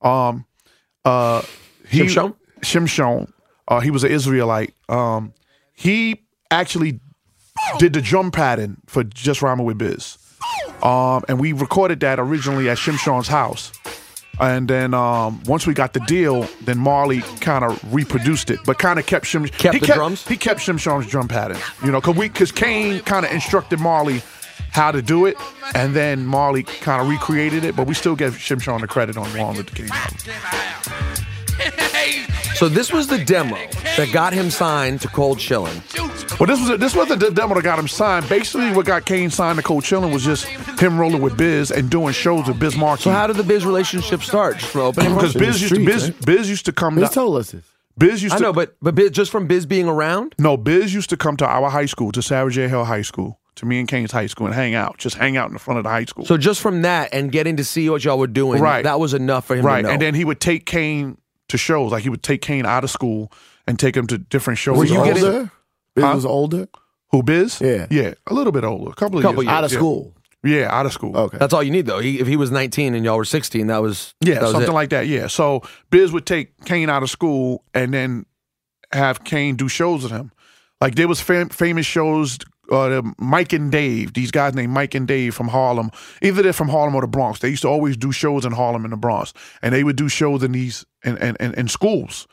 Shimshon. He was an Israelite. He actually did the drum pattern for Just Rhyming with Biz. And we recorded that originally at Shimshon's house. And then once we got the deal, then Marley kind of reproduced it, but kind of kept drums? He kept Shimshon's drum pattern, because Kane kind of instructed Marley how to do it, and then Marley kind of recreated it, but we still give Shimshon the credit on Long Live the Kane album. So this was the demo that got him signed to Cold Chillin'. Well, this was the demo that got him signed. Basically, what got Kane signed to Cold Chillin' was just him rolling with Biz and doing shows with Biz Markie. So how did the Biz relationship start? Just from opening? Because Biz used to come. Biz told us this. Biz used to. I know, but Biz, just from Biz being around? No, Biz used to come to our high school, to Sarah J. Hill High School, to me and Kane's high school, and hang out in the front of the high school. So just from that and getting to see what y'all were doing, that was enough for him to know. And then he would take Kane to shows. Like, he would take Kane out of school and take him to different shows. Were you older? Biz was older? Who, Biz? Yeah. Yeah, a little bit older. A couple of years. Out of school. Yeah, out of school. Okay. That's all you need, though. If he was 19 and y'all were 16, that was Something it. like that. Yeah. So Biz would take Kane out of school and then have Kane do shows with him. Like there was famous shows. Mike and Dave, these guys named Mike and Dave from Harlem. Either they're from Harlem or the Bronx. They used to always do shows in Harlem and the Bronx, and they would do shows in these in schools.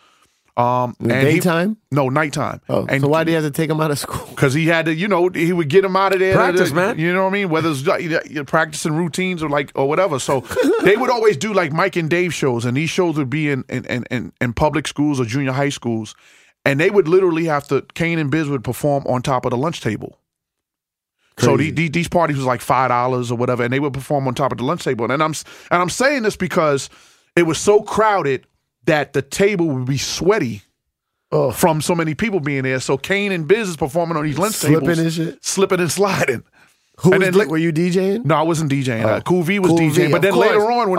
Daytime? No, nighttime. Oh, and so why do you have to take him out of school? because he had to, he would get him out of there. Practice, man. You know what I mean? Whether it's you're practicing routines or whatever. So they would always do like Mike and Dave shows, and these shows would be in public schools or junior high schools, and they would literally have to. Kane and Biz would perform on top of the lunch table. Crazy. So these parties was like $5 or whatever, and they would perform on top of the lunch table. And I'm saying this because it was so crowded that the table would be sweaty. Oh. From so many people being there. So Kane and Biz is performing on these lunch Slipping tables. and shit? Slipping and sliding. Who And was then were you DJing? No, I wasn't DJing. Oh. Cool V was Cool V, DJing. But then of course. later on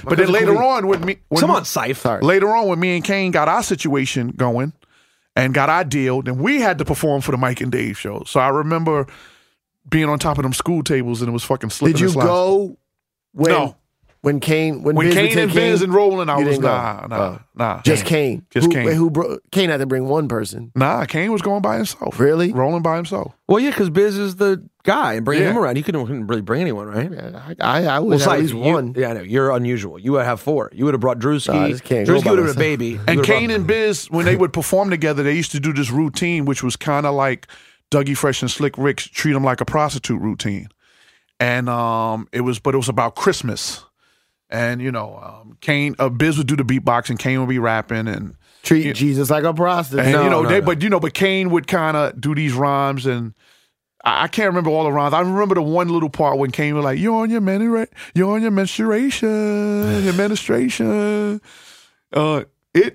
with me. Come on, Syph. Sorry. Later on when me and Kane got our situation going and got our deal, then we had to perform for the Mike and Dave show. So I remember being on top of them school tables and it was fucking slipping Did you and sliding. go when No. when Kane when When Biz would Kane take and Biz and Rolling, I you was didn't go? nah. Just Kane. Just Kane. Kane had to bring one person. Nah, Kane was going by himself. Really? Rolling by himself. Well, yeah, because Biz is the guy, and bringing Yeah. him around, he couldn't really bring anyone, right? I would have Syph, at least one. Yeah, I know. You're unusual. You would have 4. You would have brought Drewski. Nah, I just can't go Drewski by would have been a myself. baby. You And would've Kane brought- and Biz, when they would perform together, they used to do this routine, which was kind of like Dougie Fresh and Slick Rick's Treat 'Em Like a Prostitute routine. And it was about Christmas. And, Kane, Biz would do the beatboxing, Kane would be rapping, and Treat Jesus like a prostitute. and but Kane would kind of do these rhymes, and I can't remember all the rhymes. I remember the one little part when Kane was like, "You're on your menstruation, your menstruation." I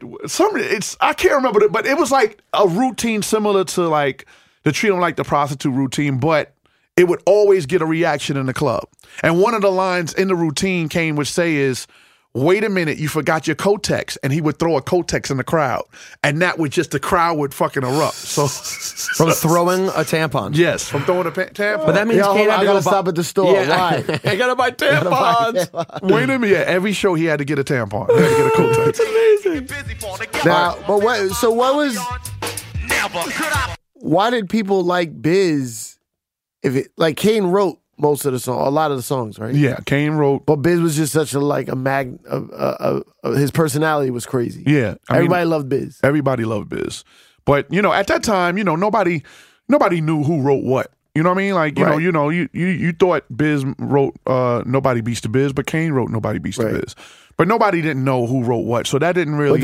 can't remember it, but it was like a routine similar to like the Treat 'Em Like the Prostitute routine, but it would always get a reaction in the club. And one of the lines in the routine Kane would say is, "Wait a minute, you forgot your Kotex," and he would throw a Kotex in the crowd, and that would the crowd would fucking erupt. So from throwing a tampon. yes, from throwing a tampon. But that means Yo, Kane had I to gotta go buy- stop at the store. Yeah, Why? I gotta buy tampons. Wait a minute, yeah, every show he had to get a tampon. He had to get a Kotex. Now, but what was? Why did people like Biz? If it like Kane wrote most of the song, a lot of the songs, right? Yeah, Kane wrote. But Biz was just such his personality was crazy. Yeah, Everybody loved Biz. Everybody loved Biz. But, at that time, nobody knew who wrote what. You know what I mean? Like, Right. you thought Biz wrote Nobody Beats the Biz, but Kane wrote Nobody Beats the Right. Biz. But nobody didn't know who wrote what. So that didn't really.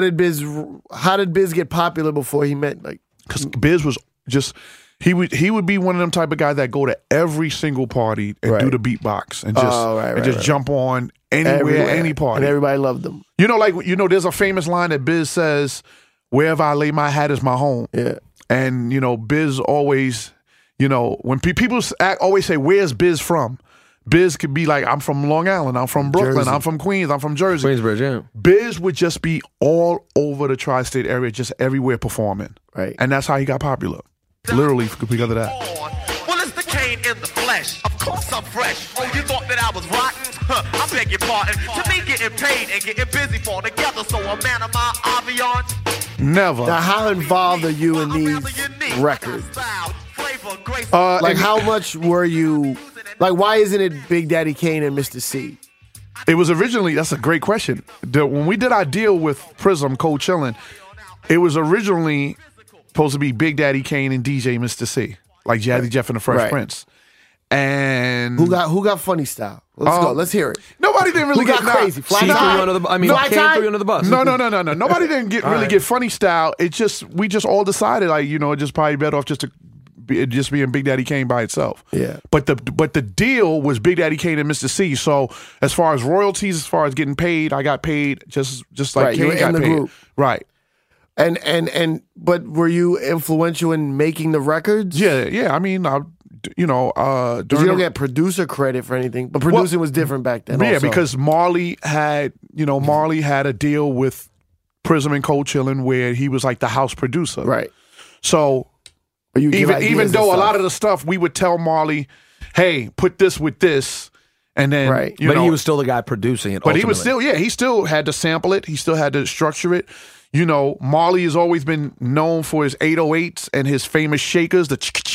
How did Biz get popular before he met like? Because Biz was just. He would be one of them type of guys that go to every single party and Right. do the beatbox and just right. jump on anywhere, Everywhere. any party. And everybody loved him. There's a famous line that Biz says, "Wherever I lay my hat is my home." Yeah. And Biz always, when people always say, "Where's Biz from?" Biz could be like, "I'm from Long Island, I'm from Brooklyn, Jersey. I'm from Queens, I'm from Jersey." Queensbridge, yeah. Biz would just be all over the tri-state area, just everywhere performing. Right. And that's how he got popular. Literally because of that. Well, it's the Kane in the flesh. Of course I'm fresh. Oh, you thought that I was rotten? I beg your pardon. To me, getting paid and getting busy fall together. So a man of my aviance. Never. Now, how involved are you in these records? Like, how much were you? Like, why isn't it Big Daddy Kane and Mr. C? It was originally, that's a great question. When we did our deal with Prism, Cold Chillin', it was originally supposed to be Big Daddy Kane and DJ Mr. C, like Jazzy Jeff and the Fresh Right. Prince. And Who got funny style? Let's go. Let's hear it. nobody didn't really Who got get crazy? Fly Kane threw Tie? you under the Kane Fly Tie? threw you under the bus. No. Nobody didn't get funny style. We just all decided just probably better off just being Big Daddy Kane by itself. Yeah. But the deal was Big Daddy Kane and Mr. C. So as far as royalties, as far as getting paid, I got paid just like Right, you Kane were got in the paid. group. Right. But were you influential in making the records? Yeah. I mean, Because you don't get producer credit for anything, but producing was different back then. Yeah, also. because Marley had a deal with Prism and Cold Chillin' where he was like the house producer. right. So Or you give ideas even and though a stuff. lot of the stuff we would tell Marley, hey, put this with this, and then Right. you but know, he was still the guy producing it. but he was ultimately. still, he still had to sample it. He still had to structure it. You know, Marley has always been known for his 808s and his famous shakers.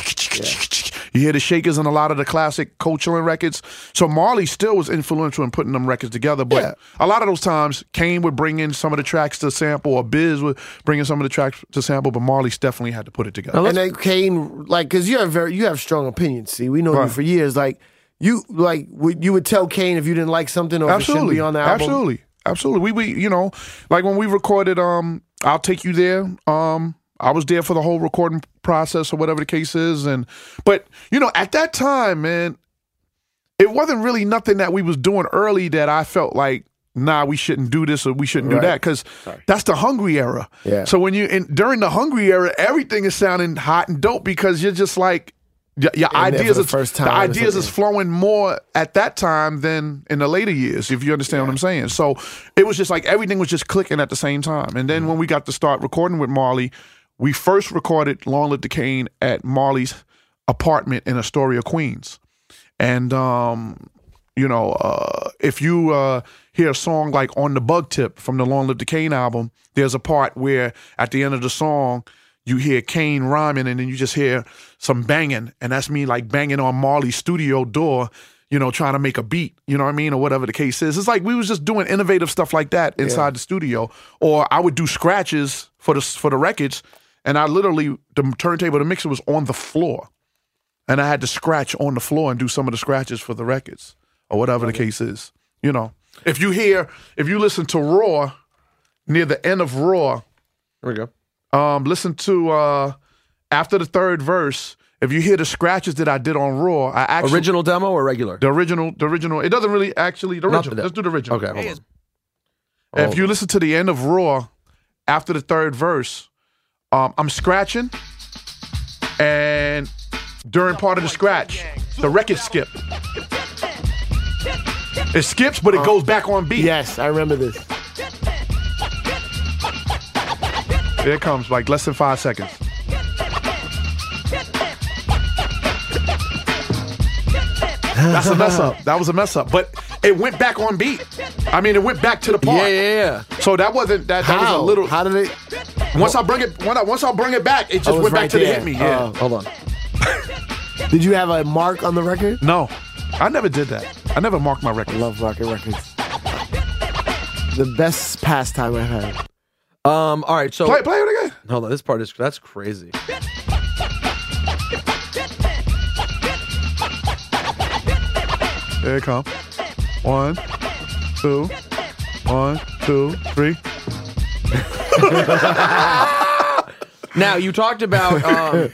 You hear the shakers in a lot of the classic Coachella records. So Marley still was influential in putting them records together. But a lot of those times, Kane would bring in some of the tracks to sample, or Biz would bring in some of the tracks to sample. But Marley definitely had to put it together. And then Kane, like, because you have strong opinions. See, we know you Right. for years. Like, you would tell Kane if you didn't like something or if it shouldn't be on the album. Absolutely. We you know, like when we recorded I'll Take You There, I was there for the whole recording process or whatever the case is. But you know, at that time, man, it wasn't really nothing that we was doing early that I felt like, nah, we shouldn't do this or we shouldn't do that, because that's the Hungry era. Yeah. So when during the Hungry era, everything is sounding hot and dope because you're just like, your And ideas for is the first time, the ideas it's is flowing more at that time than in the later years, if you understand what I'm saying. So it was just like everything was just clicking at the same time. And then when we got to start recording with Marley, we first recorded Long Live the Cane at Marley's apartment in Astoria, Queens. And you know, if you hear a song like On the Bug Tip from the Long Live the Cane album, there's a part where at the end of the song, you hear Kane rhyming, and then you just hear some banging, and that's me like banging on Marley's studio door, you know, trying to make a beat, you know what I mean, or whatever the case is. It's like we was just doing innovative stuff like that inside the studio, or I would do scratches for the records, and I literally, the turntable, the mixer was on the floor, and I had to scratch on the floor and do some of the scratches for the records, or whatever the case is. You know, if you listen to Raw, near the end of Raw, There we go. listen to after the third verse. If you hear the scratches that I did on Raw, I actually Original demo or regular? the original. It doesn't really actually the Not original. the- Let's do the original. Okay, hold on. If you listen to the end of Raw, after the third verse, I'm scratching, and during part of the scratch, the record skipped. It skips, but it goes back on beat. Yes, I remember this. Here it comes, like less than 5 seconds. That's a mess up. That was a mess up. But it went back on beat. I mean, it went back to the part. Yeah. So that wasn't that. That was a little. How did it? Once I bring it back, it just was went back right to the there. hit me. Yeah. Hold on. Did you have a mark on the record? No, I never did that. I never marked my I record. love rocket records. The best pastime I've had. All right, so Play it again. hold on. This part that's crazy. Here it comes. 1, 2, 1, 2, 3. Now you talked about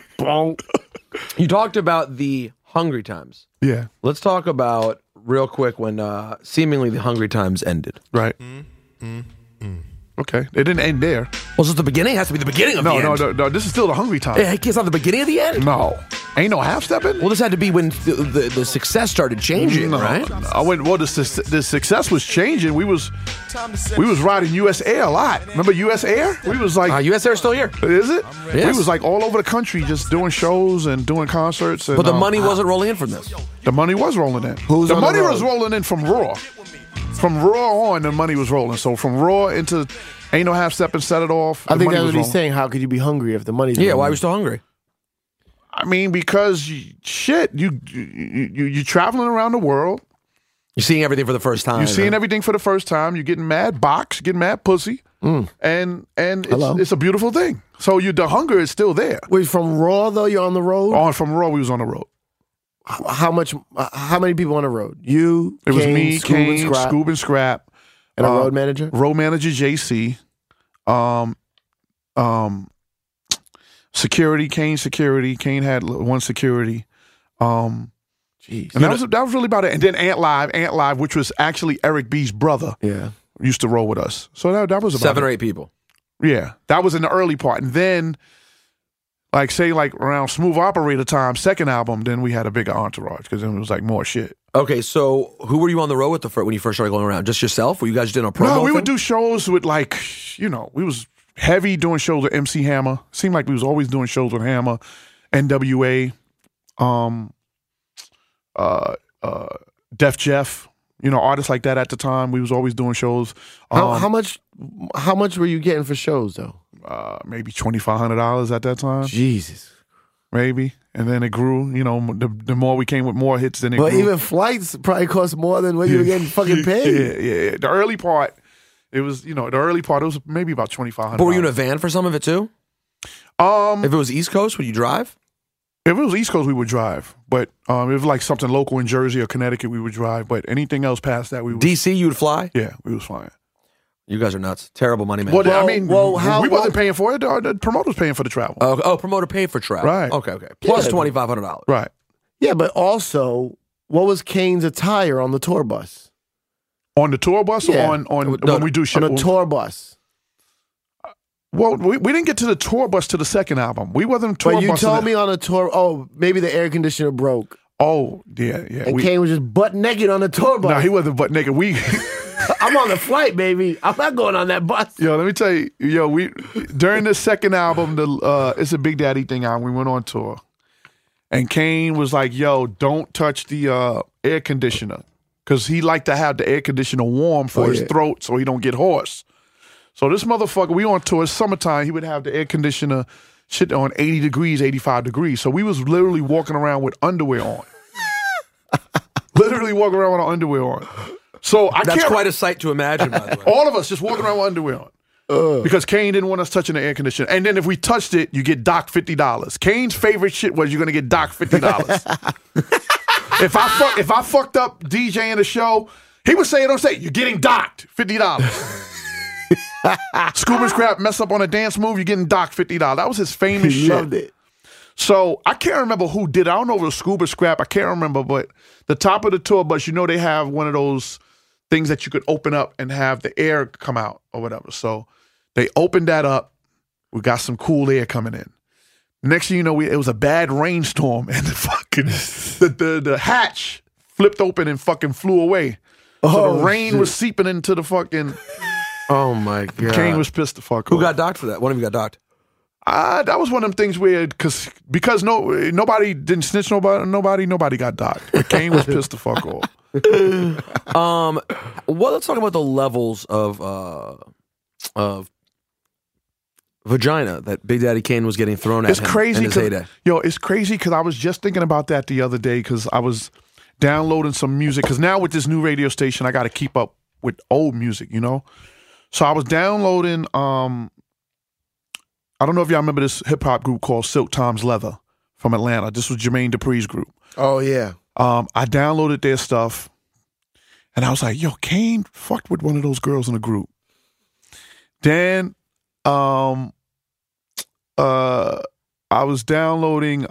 the Hungry Times. Yeah. Let's talk about real quick when seemingly the Hungry Times ended. Right. Okay. It didn't end there. Was this the beginning? It has to be the beginning of the end. No. This is still the Hungry Time. Hey, it's not the beginning of the end? No. Ain't no half stepping. Well, this had to be when the success started changing, right? I went. Well, the success was changing. We was riding U.S. Air a lot. Remember U.S. Air? We was like, U.S. Air is still here. is it? Yes. We was like all over the country, just doing shows and doing concerts. And, But the money wasn't rolling in from this. the money was rolling in. Who's the on the money was road? rolling in from Raw. From Raw on, the money was rolling. So from Raw into Ain't No Half Step and Set It Off. I the think money that's was what he's rolling. saying. How could you be hungry if the money's Yeah, rolling why are in? we still hungry? I mean, because you traveling around the world. You're seeing everything for the first time. You're seeing everything for the first time. You're getting mad box, getting mad pussy, and Hello? it's a beautiful thing. So the hunger is still there. Wait, from Raw though, you're on the road. From Raw, we was on the road. How many people on the road? You, It was Kane, me, Scoob, Kane, and Scrap, Scoob, and Scrap, and a road manager. road manager JC, security, Kane security. Kane had one security. Jeez. And that was really about it. And then Ant Live, which was actually Eric B's brother, Yeah. used to roll with us. So that was about 7 it. or 8 people. Yeah, that was in the early part. And then, like around Smooth Operator time, second album, then we had a bigger entourage because then it was like more shit. Okay, so who were you on the road with when you first started going around? Just yourself? Were you guys doing a promo No, we thing? would do shows with we was heavy doing shows with MC Hammer. Seemed like we was always doing shows with Hammer, NWA, Def Jeff, artists like that at the time. We was always doing shows. How much were you getting for shows though? Maybe $2,500 at that time. Jesus. Maybe. And then it grew, the more we came with more hits, then it But grew. even flights probably cost more than what you were getting fucking paid. Yeah. The early part, it was, it was maybe about $2,500. But were you in a van for some of it too? If it was East Coast, would you drive? If it was East Coast, we would drive. But if it was like something local in Jersey or Connecticut, we would drive. But anything else past that, we would. DC, you would fly? Yeah, we was flying. You guys are nuts. Terrible money, man. Well, how- we wasn't paying for it. The promoter was paying for the travel. Promoter paid for travel. Right. Okay. Plus Yeah. $2,500. Right. Yeah, but also, what was Kane's attire on the tour bus? On the tour bus Yeah. or on when we do shit? On a tour bus. Well, we didn't get to the tour bus to the second album. We wasn't tour But you bus. told me on a tour, maybe the air conditioner broke. Oh, yeah. And Kane was just butt naked on the tour bus. No, he wasn't butt naked. I'm on the flight, baby. I'm not going on that bus. Yo, let me tell you, we during the second album, It's a Big Daddy Thing album, we went on tour. And Kane was like, yo, don't touch the air conditioner. Because he liked to have the air conditioner warm for his throat so he don't get hoarse. So this motherfucker, we on tour, it's summertime, he would have the air conditioner shit on 80 degrees, 85 degrees. So we was literally walking around with underwear on. Literally walking around with our underwear on. So That's quite a sight to imagine, by the way. all of us just walking around with underwear on. Because Kane didn't want us touching the air conditioner. And then if we touched it, you get docked $50. Kane's favorite shit was you're going to get docked $50. If I fucked up DJing the show, he would say, don't say, you're getting docked $50. Scuba Scrap mess up on a dance move, you're getting docked $50. That was his famous He shit. loved it. So I can't remember who did it. I don't know if it was Scuba Scrap. I can't remember, but the top of the tour bus, they have one of those things that you could open up and have the air come out or whatever. So they opened that up. We got some cool air coming in. Next thing you know, it was a bad rainstorm and the fucking the hatch flipped open and fucking flew away. So the rain was seeping into the fucking. Oh my God. Kane was pissed the fuck off. Who got docked for that? One of you got docked. That was one of them things where because nobody didn't snitch nobody got docked. But Kane was pissed the fuck off. Well, let's talk about the levels of vagina that Big Daddy Kane was getting thrown at It's him crazy. in his heyday. It's crazy because I was just thinking about that the other day because I was downloading some music because now with this new radio station I got to keep up with old music, So I was downloading. I don't know if y'all remember this hip hop group called Silk Tom's Leather from Atlanta. This was Jermaine Dupri's group. Oh, yeah. I downloaded their stuff, and I was like, "Yo, Kane fucked with one of those girls in the group." Then, I was downloading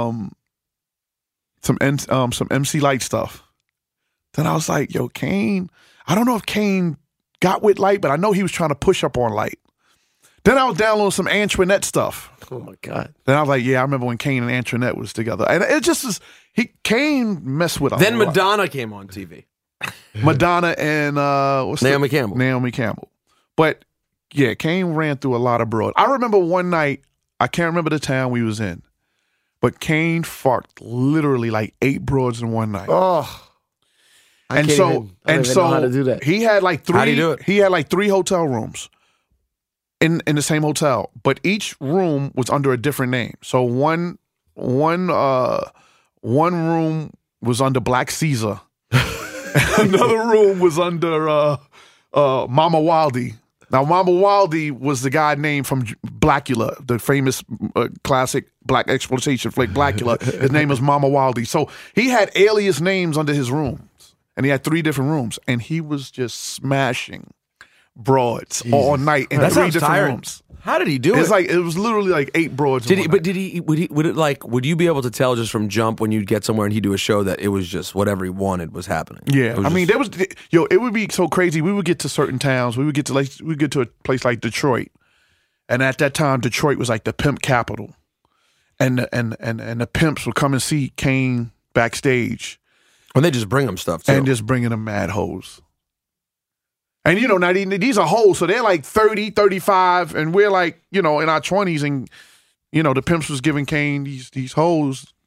some MC Light stuff. Then I was like, "Yo, Kane." I don't know if Kane got with Light, but I know he was trying to push up on Light. Then I was downloading some Antoinette stuff. Oh, my God. Then I was like, yeah, I remember when Kane and Antoinette was together. And it just was, Kane messed with him. Then Madonna came on TV. Madonna and, Naomi Campbell. Naomi Campbell. But, yeah, Kane ran through a lot of broad. I remember one night, I can't remember the town we was in, but Kane fucked literally like 8 broads in one night. Oh. I don't even know how to do that. He had like 3. How do you do it? He had like 3 hotel rooms. In the same hotel, but each room was under a different name. So one room was under Black Caesar, another room was under Mama Waldy. Now Mama Waldy was the guy named from Blackula, the famous classic black exploitation flick Blackula. His name was Mama Waldy. So he had alias names under his rooms, and he had 3 different rooms, and he was just smashing broads all night in That 3 sounds different tiring. rooms. How did he do It's it? like it was literally like 8 broads. in one night. Would you be able to tell just from jump when you'd get somewhere and he'd do a show that it was just whatever he wanted was happening? Yeah, It was I mean, just- it would be so crazy. We would get to certain towns. We would get to a place like Detroit, and at that time, Detroit was like the pimp capital, and the pimps would come and see Kane backstage when they just bring him stuff too. and just bringing them mad hoes. And, now these are hoes, so they're like 30, 35, and we're like, in our 20s, and, the pimps was giving Kane these hoes.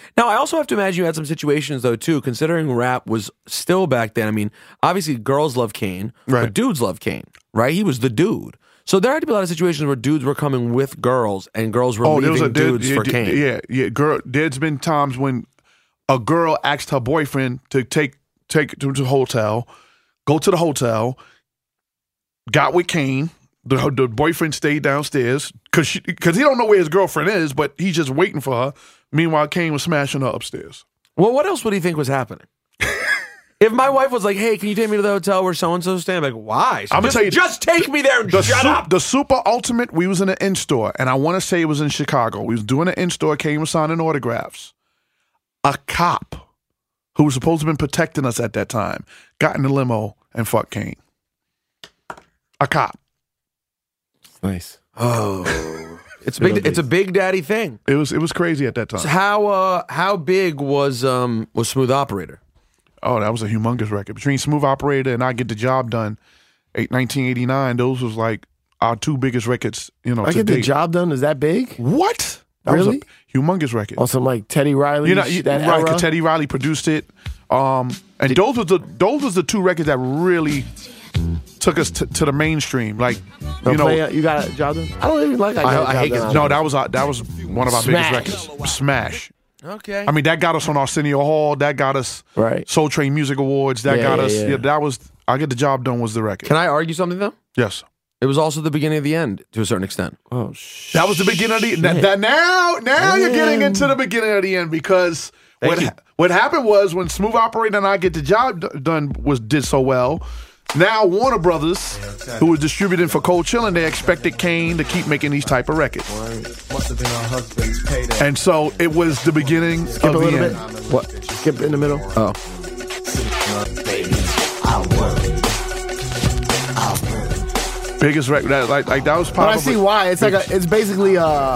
Now, I also have to imagine you had some situations, though, too, considering rap was still back then. I mean, obviously, girls love Kane, Right. but dudes love Kane, right? He was the dude. So there had to be a lot of situations where dudes were coming with girls and girls were leaving dudes for Kane. Yeah. Girl, there's been times when a girl asked her boyfriend to take to the hotel, go to the hotel, got with Kane. The boyfriend stayed downstairs because he don't know where his girlfriend is, but he's just waiting for her. Meanwhile, Kane was smashing her upstairs. Well, what else would he think was happening? If my wife was like, "Hey, can you take me to the hotel where so and so staying?" I'm like, "Why?" I'm gonna tell you, just take me there and shut up. The Super Ultimate, we was in an in-store, and I want to say it was in Chicago. We was doing an in-store, Kane was signing autographs. A cop who was supposed to have been protecting us at that time got in the limo and fucked Kane. A cop. Nice. Oh, it's a big daddy thing. It was crazy at that time. So how big was Smooth Operator? Oh, that was a humongous record. Between Smooth Operator and I Get the Job Done, 1989, those was like our two biggest records, I to Get the date. Job Done. Is that big? What? That Really? was a humongous record. On some like Teddy Riley, that right, era? 'cause Teddy Riley produced it. And those was the two records that really took us to the mainstream. Like, You got a Job Done? I don't even like I hate it. no, that was one of our Smash. biggest records. Smash. Okay. I mean, that got us on Arsenio Hall. That got us Right. Soul Train Music Awards. That Yeah, got yeah, us. yeah. Yeah, that was I Get the Job Done was the record. Can I argue something though? Yes. It was also the beginning of the end to a certain extent. Oh, That was the beginning of the now you're getting into the beginning of the end because what happened was when Smooth Operator and I Get the Job Done did so well. Now Warner Brothers, who was distributing for Cold Chillin', they expected Kane to keep making these type of records. And so it was the beginning Skip of a the little end. bit. What? Skip in the middle. Oh. Biggest record that that was But probably. I see why. It's basically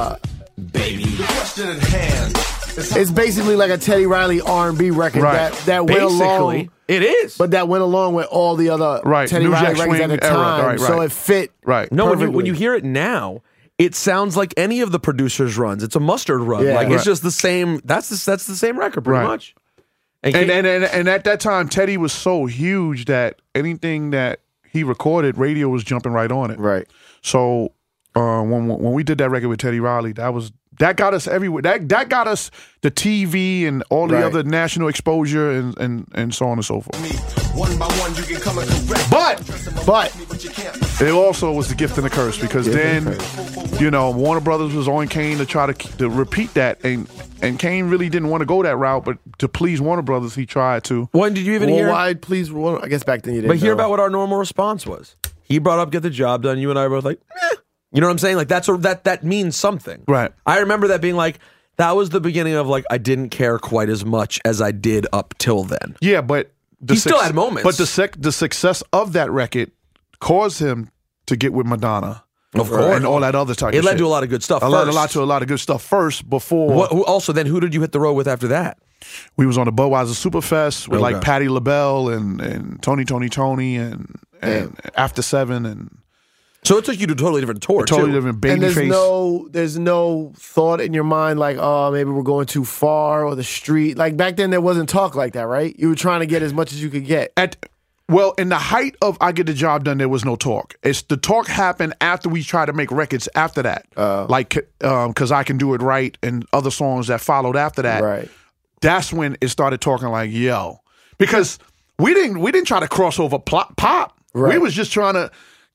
it's basically like a Teddy Riley R&B record Right. that went along. It is. But that went along with all the other Right. Teddy New Riley Jack records at Swing the era. time. Right, So right. it fit. Right. No, when perfectly. you hear it now, it sounds like any of the producers' runs. It's a mustard run. Yeah. Like Right. it's just the same. That's the same record, pretty Right. much. And at that time, Teddy was so huge that anything that he recorded, radio was jumping right on it. Right. So when we did that record with Teddy Riley, that got us everywhere. That got us the TV and all the Right. other national exposure and so on and so forth. One by one, you can come and correct. But it also was the gift and the curse because then, Warner Brothers was on Kane to try to repeat that, and Kane really didn't want to go that route, but to please Warner Brothers, he tried to. When did you even Well, hear? why, please? Well, I guess back then you didn't. But hear know. about what our normal response was. He brought up "Get the Job Done." You and I were both like, "Eh." You know what I'm saying? Like that means something, Right. I remember that being like that was the beginning of like I didn't care quite as much as I did up till then. Yeah, but He still had moments. But the success of that record caused him to get with Madonna, Of course. and all that other type. It of led shit. to a lot of good stuff. A lot of good stuff first. Before Also, then who did you hit the road with after that? we was on the Budweiser Superfest with like Okay. Patti LaBelle and Tony and After Seven and So it took you to a totally different tour. totally too. different And Babyface. there's no thought in your mind like, oh, maybe we're going too far or the street. Like back then, there wasn't talk like that, right? You were trying to get as much as you could get. In the height of I Get the Job Done, there was no talk. It's the talk happened after we tried to make records after that, because I Can Do It Right and other songs that followed after that. Right. That's when it started talking like, yo, because we didn't try to cross over pop. Right. We was just trying to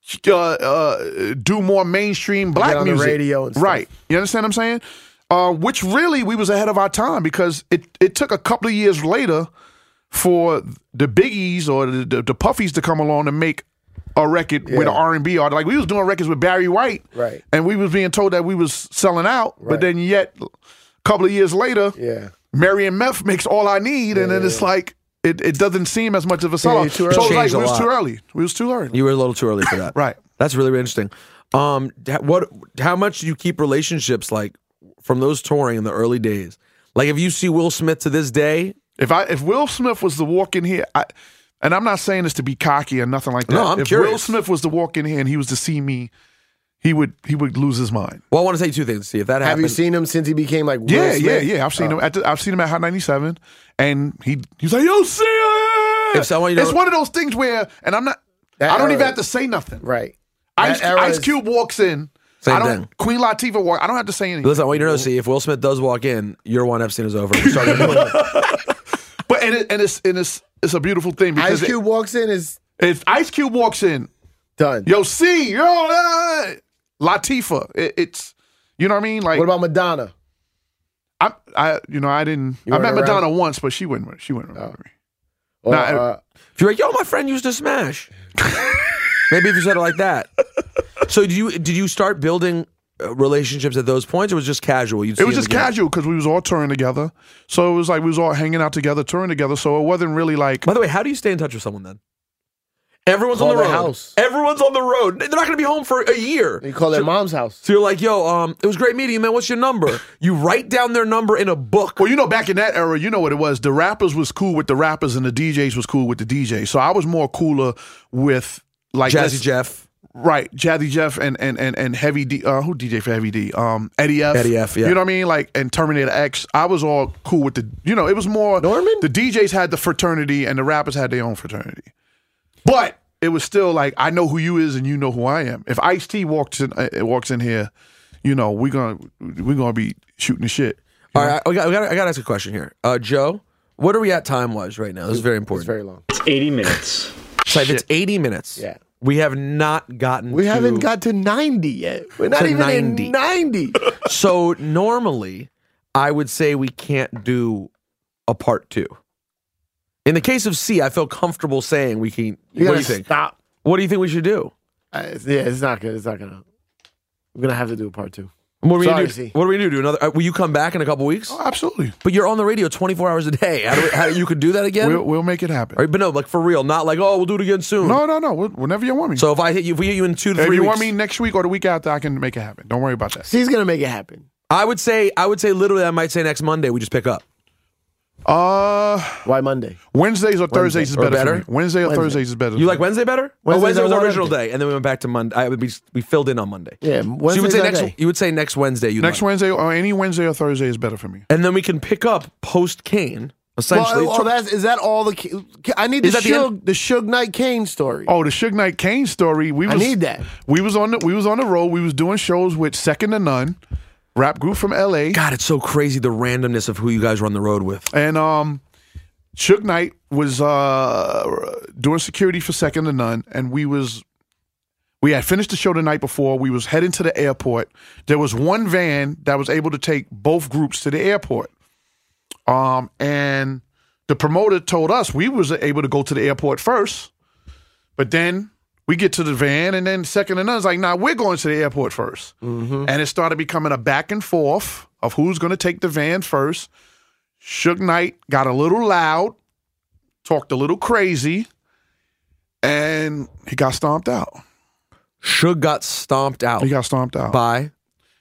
do more mainstream black Get on the music, radio and stuff. right? You understand what I'm saying? Which really we was ahead of our time because it took a couple of years later for the Biggies or the Puffies to come along and make a record with an R&B artist. Like we was doing records with Barry White, Right. And we was being told that we was selling out, but Right. then yet a couple of years later, Yeah. Marion Meth makes All I Need, and then it's like it doesn't seem as much of a sellout. you're too early. So it was like Changed a we was lot. too early. We was too early. You were a little too early for that. Right. That's really, really interesting. How much do you keep relationships like from those touring in the early days? Like if you see Will Smith to this day, If Will Smith was to walk in here, and I'm not saying this to be cocky or nothing like that. No, I'm if curious. Will Smith was to walk in here and he was to see me, he would lose his mind. Well, I want to say two things. See if that Have happens. you seen him since he became like Will Yeah, Smith? yeah. I've seen him. I've seen him at Hot 97, and he's like, "Yo, see ya!" If someone, you know- It's one of those things where, and I'm not. That I don't era- even have to say nothing. Right. Ice That era is- Cube walks in. Same I don't. thing. Queen Latifah walk. I don't have to say anything. Listen, I want you to know. See if Will Smith does walk in, your one Epstein is over. You start doing it. But it's a beautiful thing because Ice Cube walks in is if Ice Cube walks in, done. yo, Latifah. It's you know what I mean. Like What about Madonna? I didn't. You I met weren't Madonna around? once, but she wouldn't remember me. Or, Nah, If you're like, yo, my friend used to smash. Maybe if you said it like that. So did you start building relationships at those points, or was it just casual? You'd see It was him just again? casual because we was all touring together. So it was like we was all hanging out together, touring together. So it wasn't really like By the way, how do you stay in touch with someone then? Everyone's Call on the their road. house. Everyone's on the road. They're not going to be home for a year. you call their mom's house. So you're like, yo, it was great meeting you, man. What's your number? You write down their number in a book. Well, back in that era, you know what it was. The rappers was cool with the rappers, and the DJs was cool with the DJs. So I was more cooler with like Jazzy Jeff. right? Jazzy Jeff and Heavy D. Who DJ for Heavy D? Eddie F. Eddie F, yeah. You know what I mean? Like and Terminator X. I was all cool with the. It was more Norman? The DJs had the fraternity, and the rappers had their own fraternity. But it was still like I know who you is, and you know who I am. If Ice-T walks in here, we're gonna be shooting the shit. All right, I got to ask a question here. Joe, what are we at time-wise right now? This is very It's important. very long. It's 80 minutes. So if it's 80 minutes, Yeah. we have not gotten We to... haven't got to 90 yet. We're not To even 90. in 90. So normally, I would say we can't do a part 2. In the case of C, I feel comfortable saying we can... You What do gotta you think? stop. What do you think we should do? It's not good. It's not gonna. We're gonna have to do a part 2. What are we Sorry, gonna do? C. What are we gonna do? Another? Will you come back in a couple weeks? Oh, absolutely. But you're on the radio 24 hours a day. How you could do that again? We'll make it happen. All right, but no, like for real, not like we'll do it again soon. No. Whenever you want me. So if we hit you in 2 to 3 if weeks, you want me next week or the week after, I can make it happen. Don't worry about that. He's gonna make it happen. I would say literally, I might say next Monday we just pick up. Why Monday? Wednesdays or Thursdays is Or better, better? for me. Wednesday or Wednesday. Thursdays is better. You like Wednesday better? Wednesday's Wednesday was our our original Wednesday. day, and then we went back to Monday. We filled in on Monday. Yeah, So you would Wednesday's say our next. day. You would say next Wednesday. next Wednesday or any Wednesday or Thursday is better for me. and then we can pick up post Kane. Essentially, Is that all I need? Is that the The Suge Knight Kane story. Oh, the Suge Knight Kane story. I need that. We was on the road. We was doing shows with Second to None, rap group from LA, God, it's so crazy the randomness of who you guys were on the road with. and Suge Knight was doing security for Second to None, and we had finished the show the night before. We was heading to the airport. There was one van that was able to take both groups to the airport. And the promoter told us we was able to go to the airport first, but then we get to the van, and then Second to None's like, nah, we're going to the airport first. Mm-hmm. And it started becoming a back and forth of who's going to take the van first. Suge Knight got a little loud, talked a little crazy, and he got stomped out. Suge got stomped out He got stomped out. by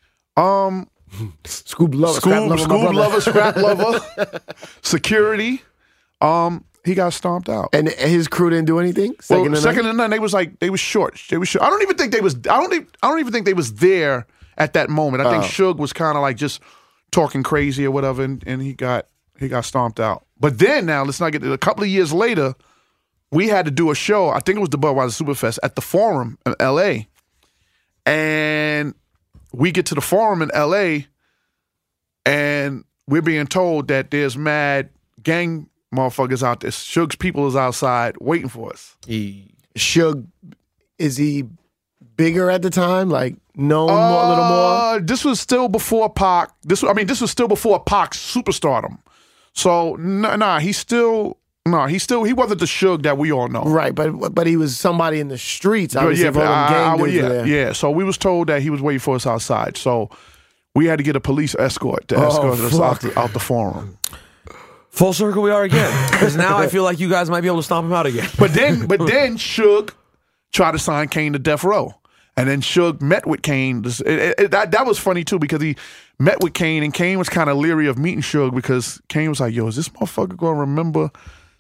Scoob Lover, Scrap Lover, my Scoob brother. Lover, Scrap Lover, security. He got stomped out. And his crew didn't do anything. Second to None, they was short. They was short. I don't even think they was there at that moment. I think Suge was kind of like just talking crazy or whatever, and he got stomped out. But then now, let's not get to a couple of years later, we had to do a show. I think it was the Budweiser Superfest at the Forum in LA. And we get to the Forum in LA, and we're being told that there's mad gang motherfuckers out there. Suge's people is outside waiting for us. Suge, is he bigger at the time? Like known more, a little more? This was still before Pac. This was still before Pac's superstardom. So he wasn't the Suge that we all know. Right, but he was somebody in the streets. Obviously, yeah, if all them gang dudes were there. yeah. So we was told that he was waiting for us outside. So we had to get a police escort to escort us out the Forum. full circle. We are again because now I feel like you guys might be able to stomp him out again. But then Suge tried to sign Kane to Death Row. And then Suge met with Kane. That was funny, too, because he met with Kane, and Kane was kind of leery of meeting Suge because Kane was like, yo, is this motherfucker going to remember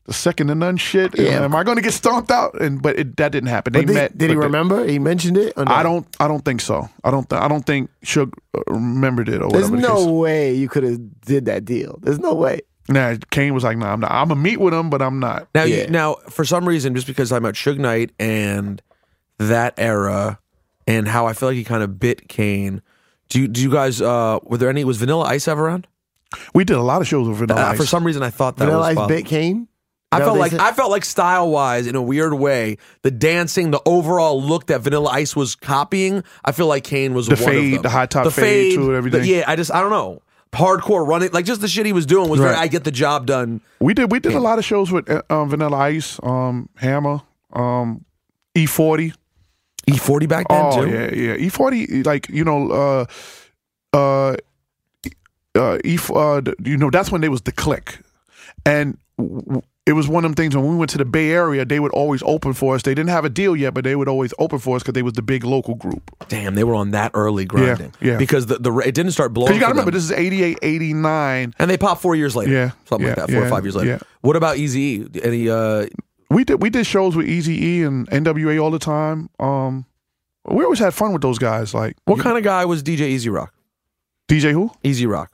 the second to none shit. Yeah. Am I going to get stomped out? That didn't happen. They But met. did he but remember? He mentioned it? Or no? I don't think so. I don't think Suge remembered it or There's whatever. no way you could have did that deal. There's no way. Nah, Kane was like, nah, I'm not. I'm gonna meet with him, but I'm not. Now, Yeah. now, for some reason, just because I'm at Suge Knight and that era, and how I feel like he kind of bit Kane. Do you guys? Were there any? Was Vanilla Ice ever around? We did a lot of shows with Vanilla Ice. For some reason, I thought that Vanilla was Ice possible. bit Kane? I Is that felt what like they said? I felt like style wise, in a weird way, the dancing, the overall look that Vanilla Ice was copying. I feel like Kane was The one fade, of them. the high top fade to it, everything. Yeah, I don't know. Hardcore running, like just the shit he was doing was very. Right. I get the job done. We did a lot of shows with Vanilla Ice, Hammer, E40. E40 back then Oh too. yeah. E40, like that's when they was the Click, and it was one of them things when we went to the Bay Area, they would always open for us. They didn't have a deal yet, but they would always open for us because they was the big local group. Damn, they were on that early grinding. Yeah. Because the it didn't start blowing. Because you got to for remember, them. this is 88, 89. And they popped 4 years later. Yeah, Something like that. 4 or 5 years later. yeah. What about Eazy-E? Any We did shows with Eazy-E and NWA all the time. We always had fun with those guys. Like, what kind of guy was DJ Easy Rock? DJ who? Easy Rock.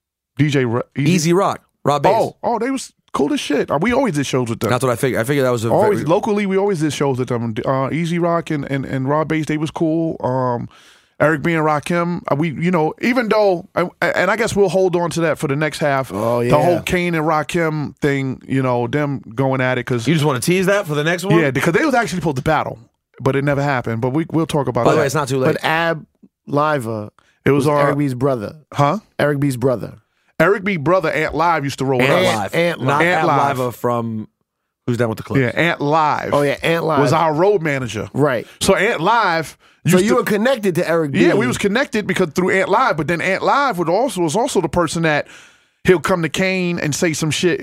Easy Rock. Rob Bass. Oh, they was cool as shit. We always did shows with them. That's what I figured. I figured that was a Always very, locally, we always did shows with them. Easy Rock and Rob Bass, they was cool. Eric B and Rakim, even though, and I guess we'll hold on to that for the next half. Oh, yeah. The whole Kane and Rakim thing, them going at it because You just want to tease that for the next one? yeah, because they was actually supposed to battle, but it never happened. But we'll talk about By the that. way, it's not too late. But Ab Liva It was our Eric B's brother. huh? Eric B's brother. Eric B brother Ant Live used to roll Ant out. Live. Ant Not Live. Ant Ant Live. Live from Who's Down with the Clips. Yeah, Ant Live. Oh, yeah, Ant Live. was our road manager. Right. So Ant Live. So used you to- were connected to Eric B. Yeah, we was connected because through Ant Live, but then Ant Live was also the person that he'll come to Kane and say some shit.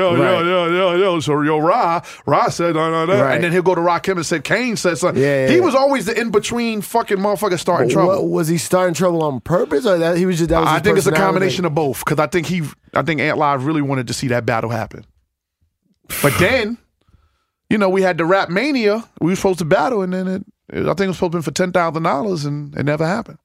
Yo. So Ra said no. Right. And then he'll go to Rakim and said Kane said something. Yeah. He was always the in between fucking motherfucker starting trouble. What, was he starting trouble on purpose, or that he was just? That was I his think it's a personality? combination of both because I think Ant Live really wanted to see that battle happen. But then, we had the Rap Mania. We were supposed to battle, and then I think it was supposed to be for $10,000, and it never happened.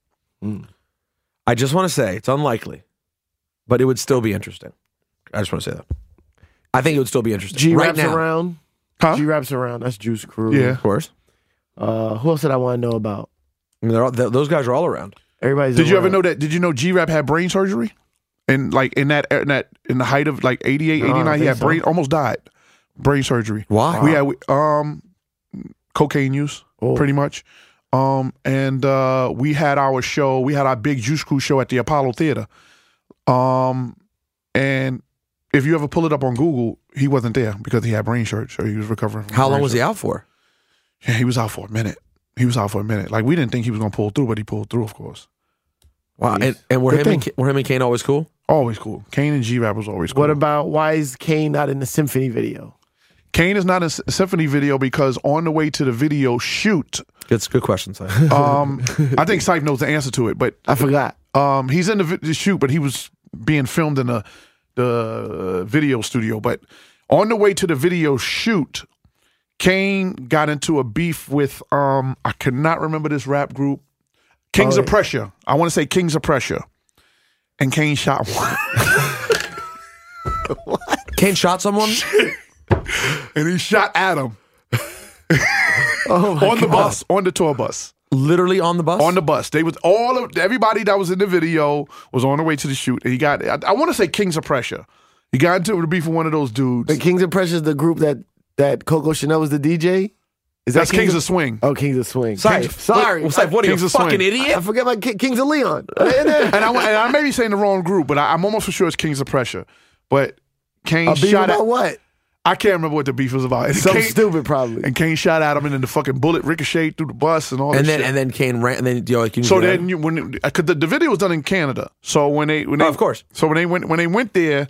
I just want to say it's unlikely, but it would still be interesting. I just want to say that. I think it would still be interesting. G right Raps now. around. Huh? G Raps around. That's Juice Crew. Yeah. Of course. Who else did I want to know about? I mean, those guys are all around. Everybody's. Did you ever around. know that? Did you know G-Rap had brain surgery? And like in the height of like 88, No, I don't 89, he think had so. almost died. Brain surgery. Why? We had cocaine use, Oh. pretty much. And we had our show, we had our big Juice Crew show at the Apollo Theater. And if you ever pull it up on Google, he wasn't there because he had brain surgery. He was recovering from How long brain was he surgery. out for? Yeah, he was out for a minute. Like we didn't think he was gonna pull through, but he pulled through, of course. Wow. And were Good him and Kane always cool? Always cool. Kane and G-Rap was always cool. What about why is Kane not in the Symphony video? Kane is not in a symphony video because on the way to the video shoot, It's a good question, Si. I think Sype knows the answer to it, but I forgot. he's in the shoot, but he was being filmed in the video studio. But on the way to the video shoot, Kane got into a beef with I cannot remember this rap group, Kings of Pressure. I want to say Kings of Pressure, and Kane shot one. Kane shot someone? And he shot Adam Oh my on the bus, on the tour bus. Literally on the bus? On the bus. They was everybody that was in the video was on the way to the shoot. And he got, I want to say Kings of Pressure. He got into a beef with one of those dudes. The Kings of Pressure is the group that Coco Chanel was the DJ. Is That's Kings of Swing. Oh, Kings of Swing. Sype. Sorry. Sype, what are you, Kings a of Swing. fucking idiot? I forget my Kings of Leon. And I may be saying the wrong group, but I'm almost for sure it's Kings of Pressure. But Kane A beef shot about at, what? I can't remember what the beef was about. And Something Kane- stupid, probably. And Kane shot at him, and then the fucking bullet ricocheted through the bus and all that shit. And then Kane ran, and then So then, because the video was done in Canada, so when they, of course. so when they went there,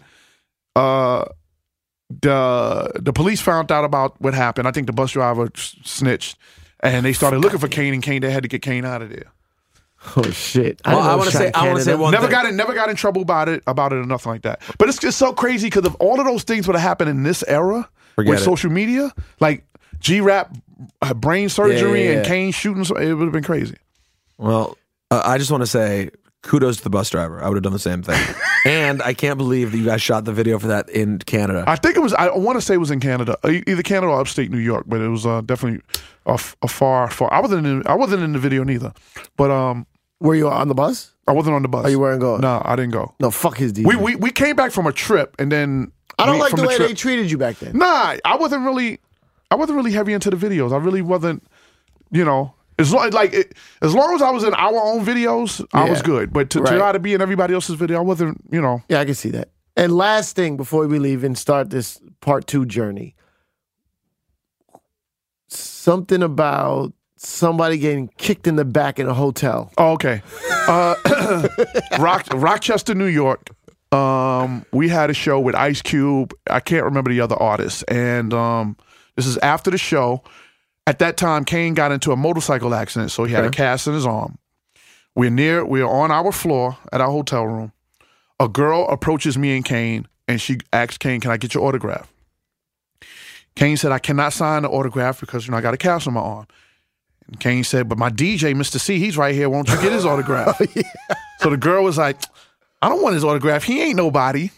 the police found out about what happened. I think the bus driver snitched, and they started looking for Kane. And Kane, they had to get Kane out of there. Oh shit! Well, I want to say one Never thing. got in trouble about it or nothing like that. But it's just so crazy because if all of those things would have happened in this era, Forget with it. social media, like G-Rap brain surgery Yeah. and Kane shooting, it would have been crazy. Well, I just want to say kudos to the bus driver. I would have done the same thing. And I can't believe that you guys shot the video for that in Canada. I think it was. I want to say it was in Canada, either Canada or upstate New York, but it was definitely a far. I wasn't in the video neither, but Were you on the bus? I wasn't on the bus. Oh, you weren't going? No, I didn't go. No, fuck his DJ. We came back from a trip, and then I don't like from the way trip- they treated you back then. Nah, I wasn't really heavy into the videos. I really wasn't. As long as I was in our own videos, I was Yeah. good. But to Right. try to be in everybody else's video, I wasn't. Yeah, I can see that. And last thing before we leave and start this part 2 journey. Something about somebody getting kicked in the back in a hotel. Oh, okay. Rochester, New York. We had a show with Ice Cube. I can't remember the other artists. And this is after the show. At that time, Kane got into a motorcycle accident, so he had a cast in his arm. We're on our floor at our hotel room. A girl approaches me and Kane, and she asks Kane, "Can I get your autograph?" Kane said, "I cannot sign the autograph because I got a cast on my arm." And Kane said, "But my DJ, Mr. C, he's right here. Won't you get his autograph?" So the girl was like, "I don't want his autograph. He ain't nobody."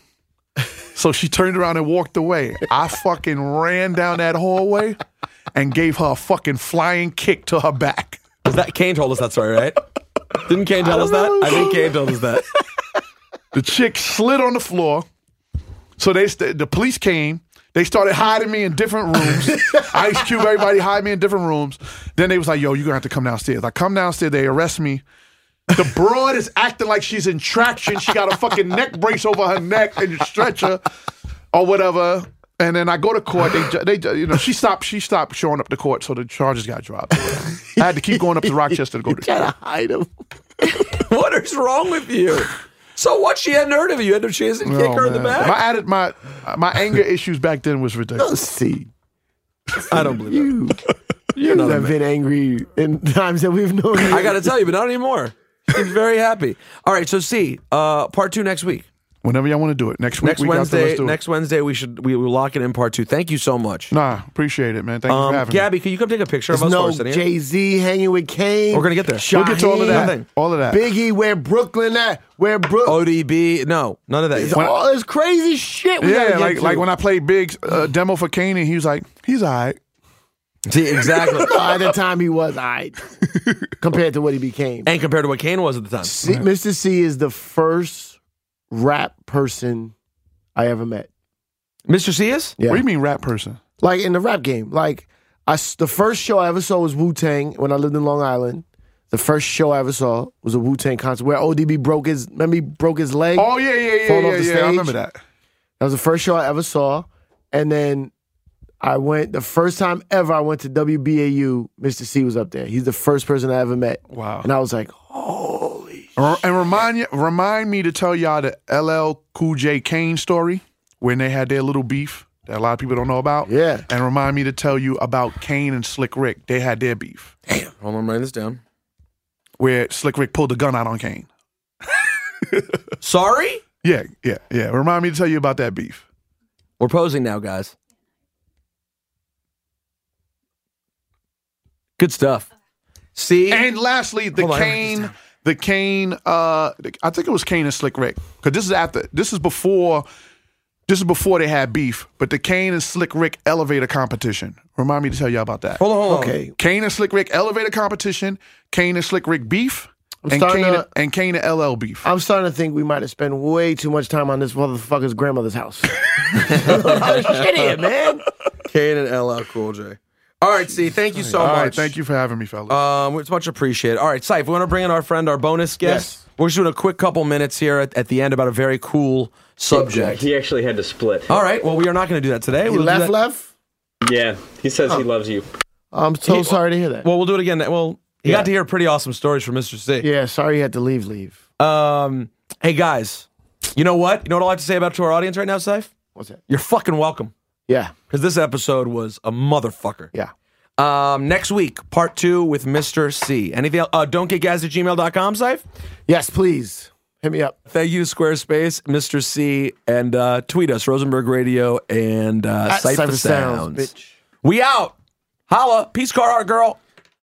So she turned around and walked away. I fucking ran down that hallway and gave her a fucking flying kick to her back. Is that Kane told us that story, right? Didn't Kane tell us that? I think Kane told us that. The chick slid on the floor. So the police came. They started hiding me in different rooms. Ice Cube, everybody hide me in different rooms. Then they was like, "Yo, you're going to have to come downstairs." I come downstairs. They arrest me. The broad is acting like she's in traction. She got a fucking neck brace over her neck and a stretcher or whatever. And then I go to court. She stopped showing up to court, so the charges got dropped. I had to keep going up to Rochester to go to Try to hide him. What is wrong with you? So what? She hadn't heard of you. You had no chance to kick her in the back. My anger issues back then was ridiculous. Let's see. I don't believe that. You not a have man. been angry in times that we've known you. I got to tell you, but not anymore. She's very happy. All right, so see, part 2 next week. Whenever y'all want to do it. Next week, Next Wednesday, we will lock it in part 2. Thank you so much. Nah, appreciate it, man. Thank you for having me. Gabby, can you come take a picture of us no for us sitting here? Jay-Z hanging with Kane. We're gonna get there. We'll get to all of that. Nothing. All of that. Biggie, where Brooklyn at? Where Brooklyn? ODB, no, none of that. It's all this crazy shit we Yeah, gotta get like to. when I played Big's demo for Kane, and he was like, "He's all right." See, exactly. At the time, he was aight compared to what he became. And compared to what Kane was at the time. Mr. C is the first rap person I ever met. Mr. C is? Yeah. What do you mean, rap person? Like in the rap game. Like the first show I ever saw was Wu-Tang when I lived in Long Island. The first show I ever saw was a Wu-Tang concert where ODB broke his leg. Oh yeah, Fall off the I stage. remember that. That was the first show I ever saw. And then the first time ever I went to WBAU, Mr. C was up there. He's the first person I ever met. Wow. And I was like, holy shit. And remind me to tell y'all the LL Cool J Kane story when they had their little beef that a lot of people don't know about. Yeah. And remind me to tell you about Kane and Slick Rick. They had their beef Hold on, I'm writing this down. where Slick Rick pulled the gun out on Kane. Sorry? Yeah. Remind me to tell you about that beef. We're posing now, guys. Good stuff. See? And lastly, Hold on, I think it was Kane and Slick Rick. Because this is before they had beef, but the Kane and Slick Rick elevator competition. Remind me to tell y'all about that. Hold on. Okay. Kane and Slick Rick elevator competition, Kane and Slick Rick beef, and Kane and LL beef. I'm starting to think we might have spent way too much time on this motherfucker's grandmother's house. Shit here, man. Kane and LL Cool J. All right, C, thank you so much. All right, thank you for having me, fellas. It's much appreciated. All right, Syfe, we want to bring in our friend, our bonus guest. Yes. We're just doing a quick couple minutes here at the end about a very cool subject. He actually had to split. All right, well, we are not going to do that today. He We'll do that- left? Yeah, he says he loves you. I'm so sorry to hear that. Well, we'll do it again. Well, you got to hear pretty awesome stories from Mr. C. Yeah, sorry you had to leave. Hey, guys, you know what? You know what I'd like to say about to our audience right now, Syfe? What's that? You're fucking welcome. Yeah. Because this episode was a motherfucker. Yeah. Next week, part 2 with Mr. C. Anything else? Don'tgetgas@gmail.com, Syfe? Yes, please. Hit me up. Thank you, Squarespace, Mr. C, and tweet us, Rosenberg Radio and At Cypher Cypher Sounds, Sounds. bitch. We out. Holla. Peace, Carhartt girl.